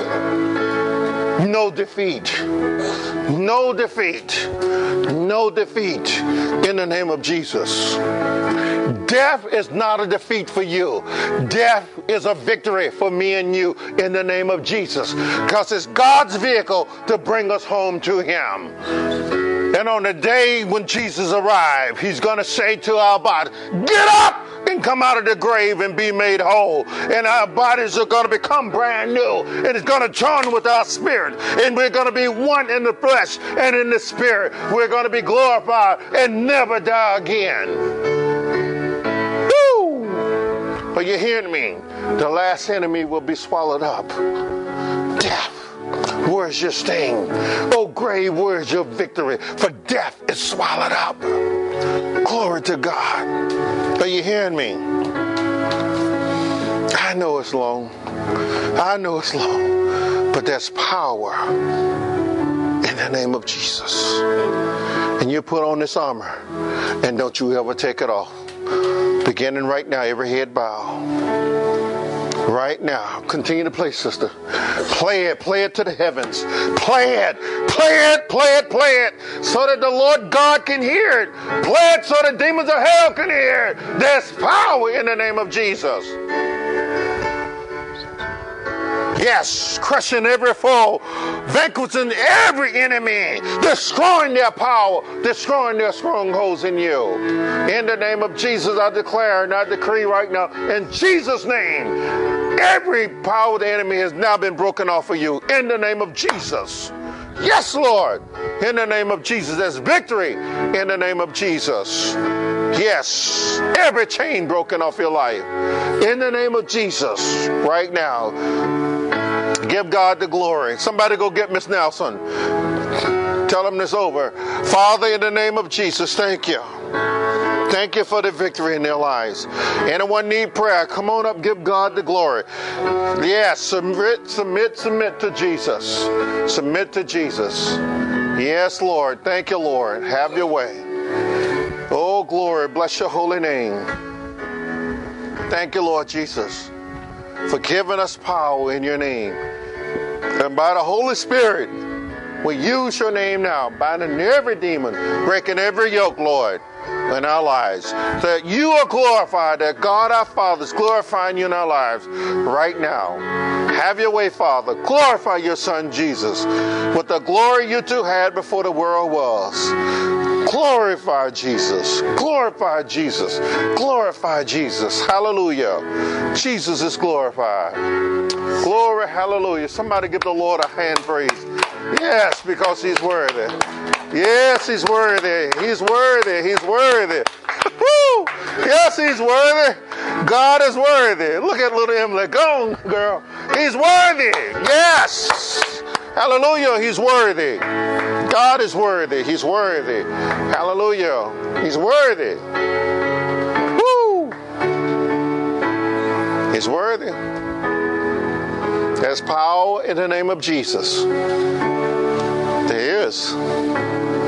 No defeat. No defeat. No defeat in the name of Jesus. Death is not a defeat for you. Death is a victory for me and you in the name of Jesus. Because it's God's vehicle to bring us home to him. And on the day when Jesus arrives, he's going to say to our body, get up and come out of the grave and be made whole. And our bodies are going to become brand new. And it's going to join with our spirit. And we're going to be one in the flesh and in the spirit. We're going to be glorified and never die again. Woo! Are you hearing me? The last enemy will be swallowed up. Death. Where's your sting? Oh, grave, where's your victory? For death is swallowed up. Glory to God. Are you hearing me? I know it's long. I know it's long. But there's power in the name of Jesus. And you put on this armor. And don't you ever take it off. Beginning right now, every head bow. Right now. Continue to play, sister. Play it. Play it to the heavens. Play it. Play it. Play it. Play it. So that the Lord God can hear it. Play it so the demons of hell can hear it. There's power in the name of Jesus. Yes, crushing every foe, vanquishing every enemy, destroying their power, destroying their strongholds in you. In the name of Jesus, I declare and I decree right now, in Jesus' name, every power of the enemy has now been broken off of you. In the name of Jesus. Yes, Lord. In the name of Jesus. There's victory in the name of Jesus. Yes. Every chain broken off your life. In the name of Jesus. Right now. Give God the glory. Somebody go get Miss Nelson. Tell them this over. Father, in the name of Jesus, thank you. Thank you for the victory in their lives. Anyone need prayer? Come on up, give God the glory. Yes, submit, submit, submit to Jesus. Submit to Jesus. Yes, Lord. Thank you, Lord. Have your way. Oh, glory. Bless your holy name. Thank you, Lord Jesus, for giving us power in your name. And by the Holy Spirit, we use your name now, binding every demon, breaking every yoke, Lord, in our lives. That you are glorified, that God our Father is glorifying you in our lives right now. Have your way, Father. Glorify your Son, Jesus, with the glory you two had before the world was. Glorify Jesus. Glorify Jesus. Glorify Jesus. Hallelujah. Jesus is glorified. Glory, hallelujah. Somebody give the Lord a hand praise. Yes, because he's worthy. Yes, he's worthy. He's worthy. He's worthy. Woo! Yes, he's worthy. God is worthy. Look at little Emily. Go on, girl. He's worthy. Yes. Hallelujah. He's worthy. God is worthy. He's worthy. Hallelujah. He's worthy. Woo! He's worthy. There's power in the name of Jesus. There is.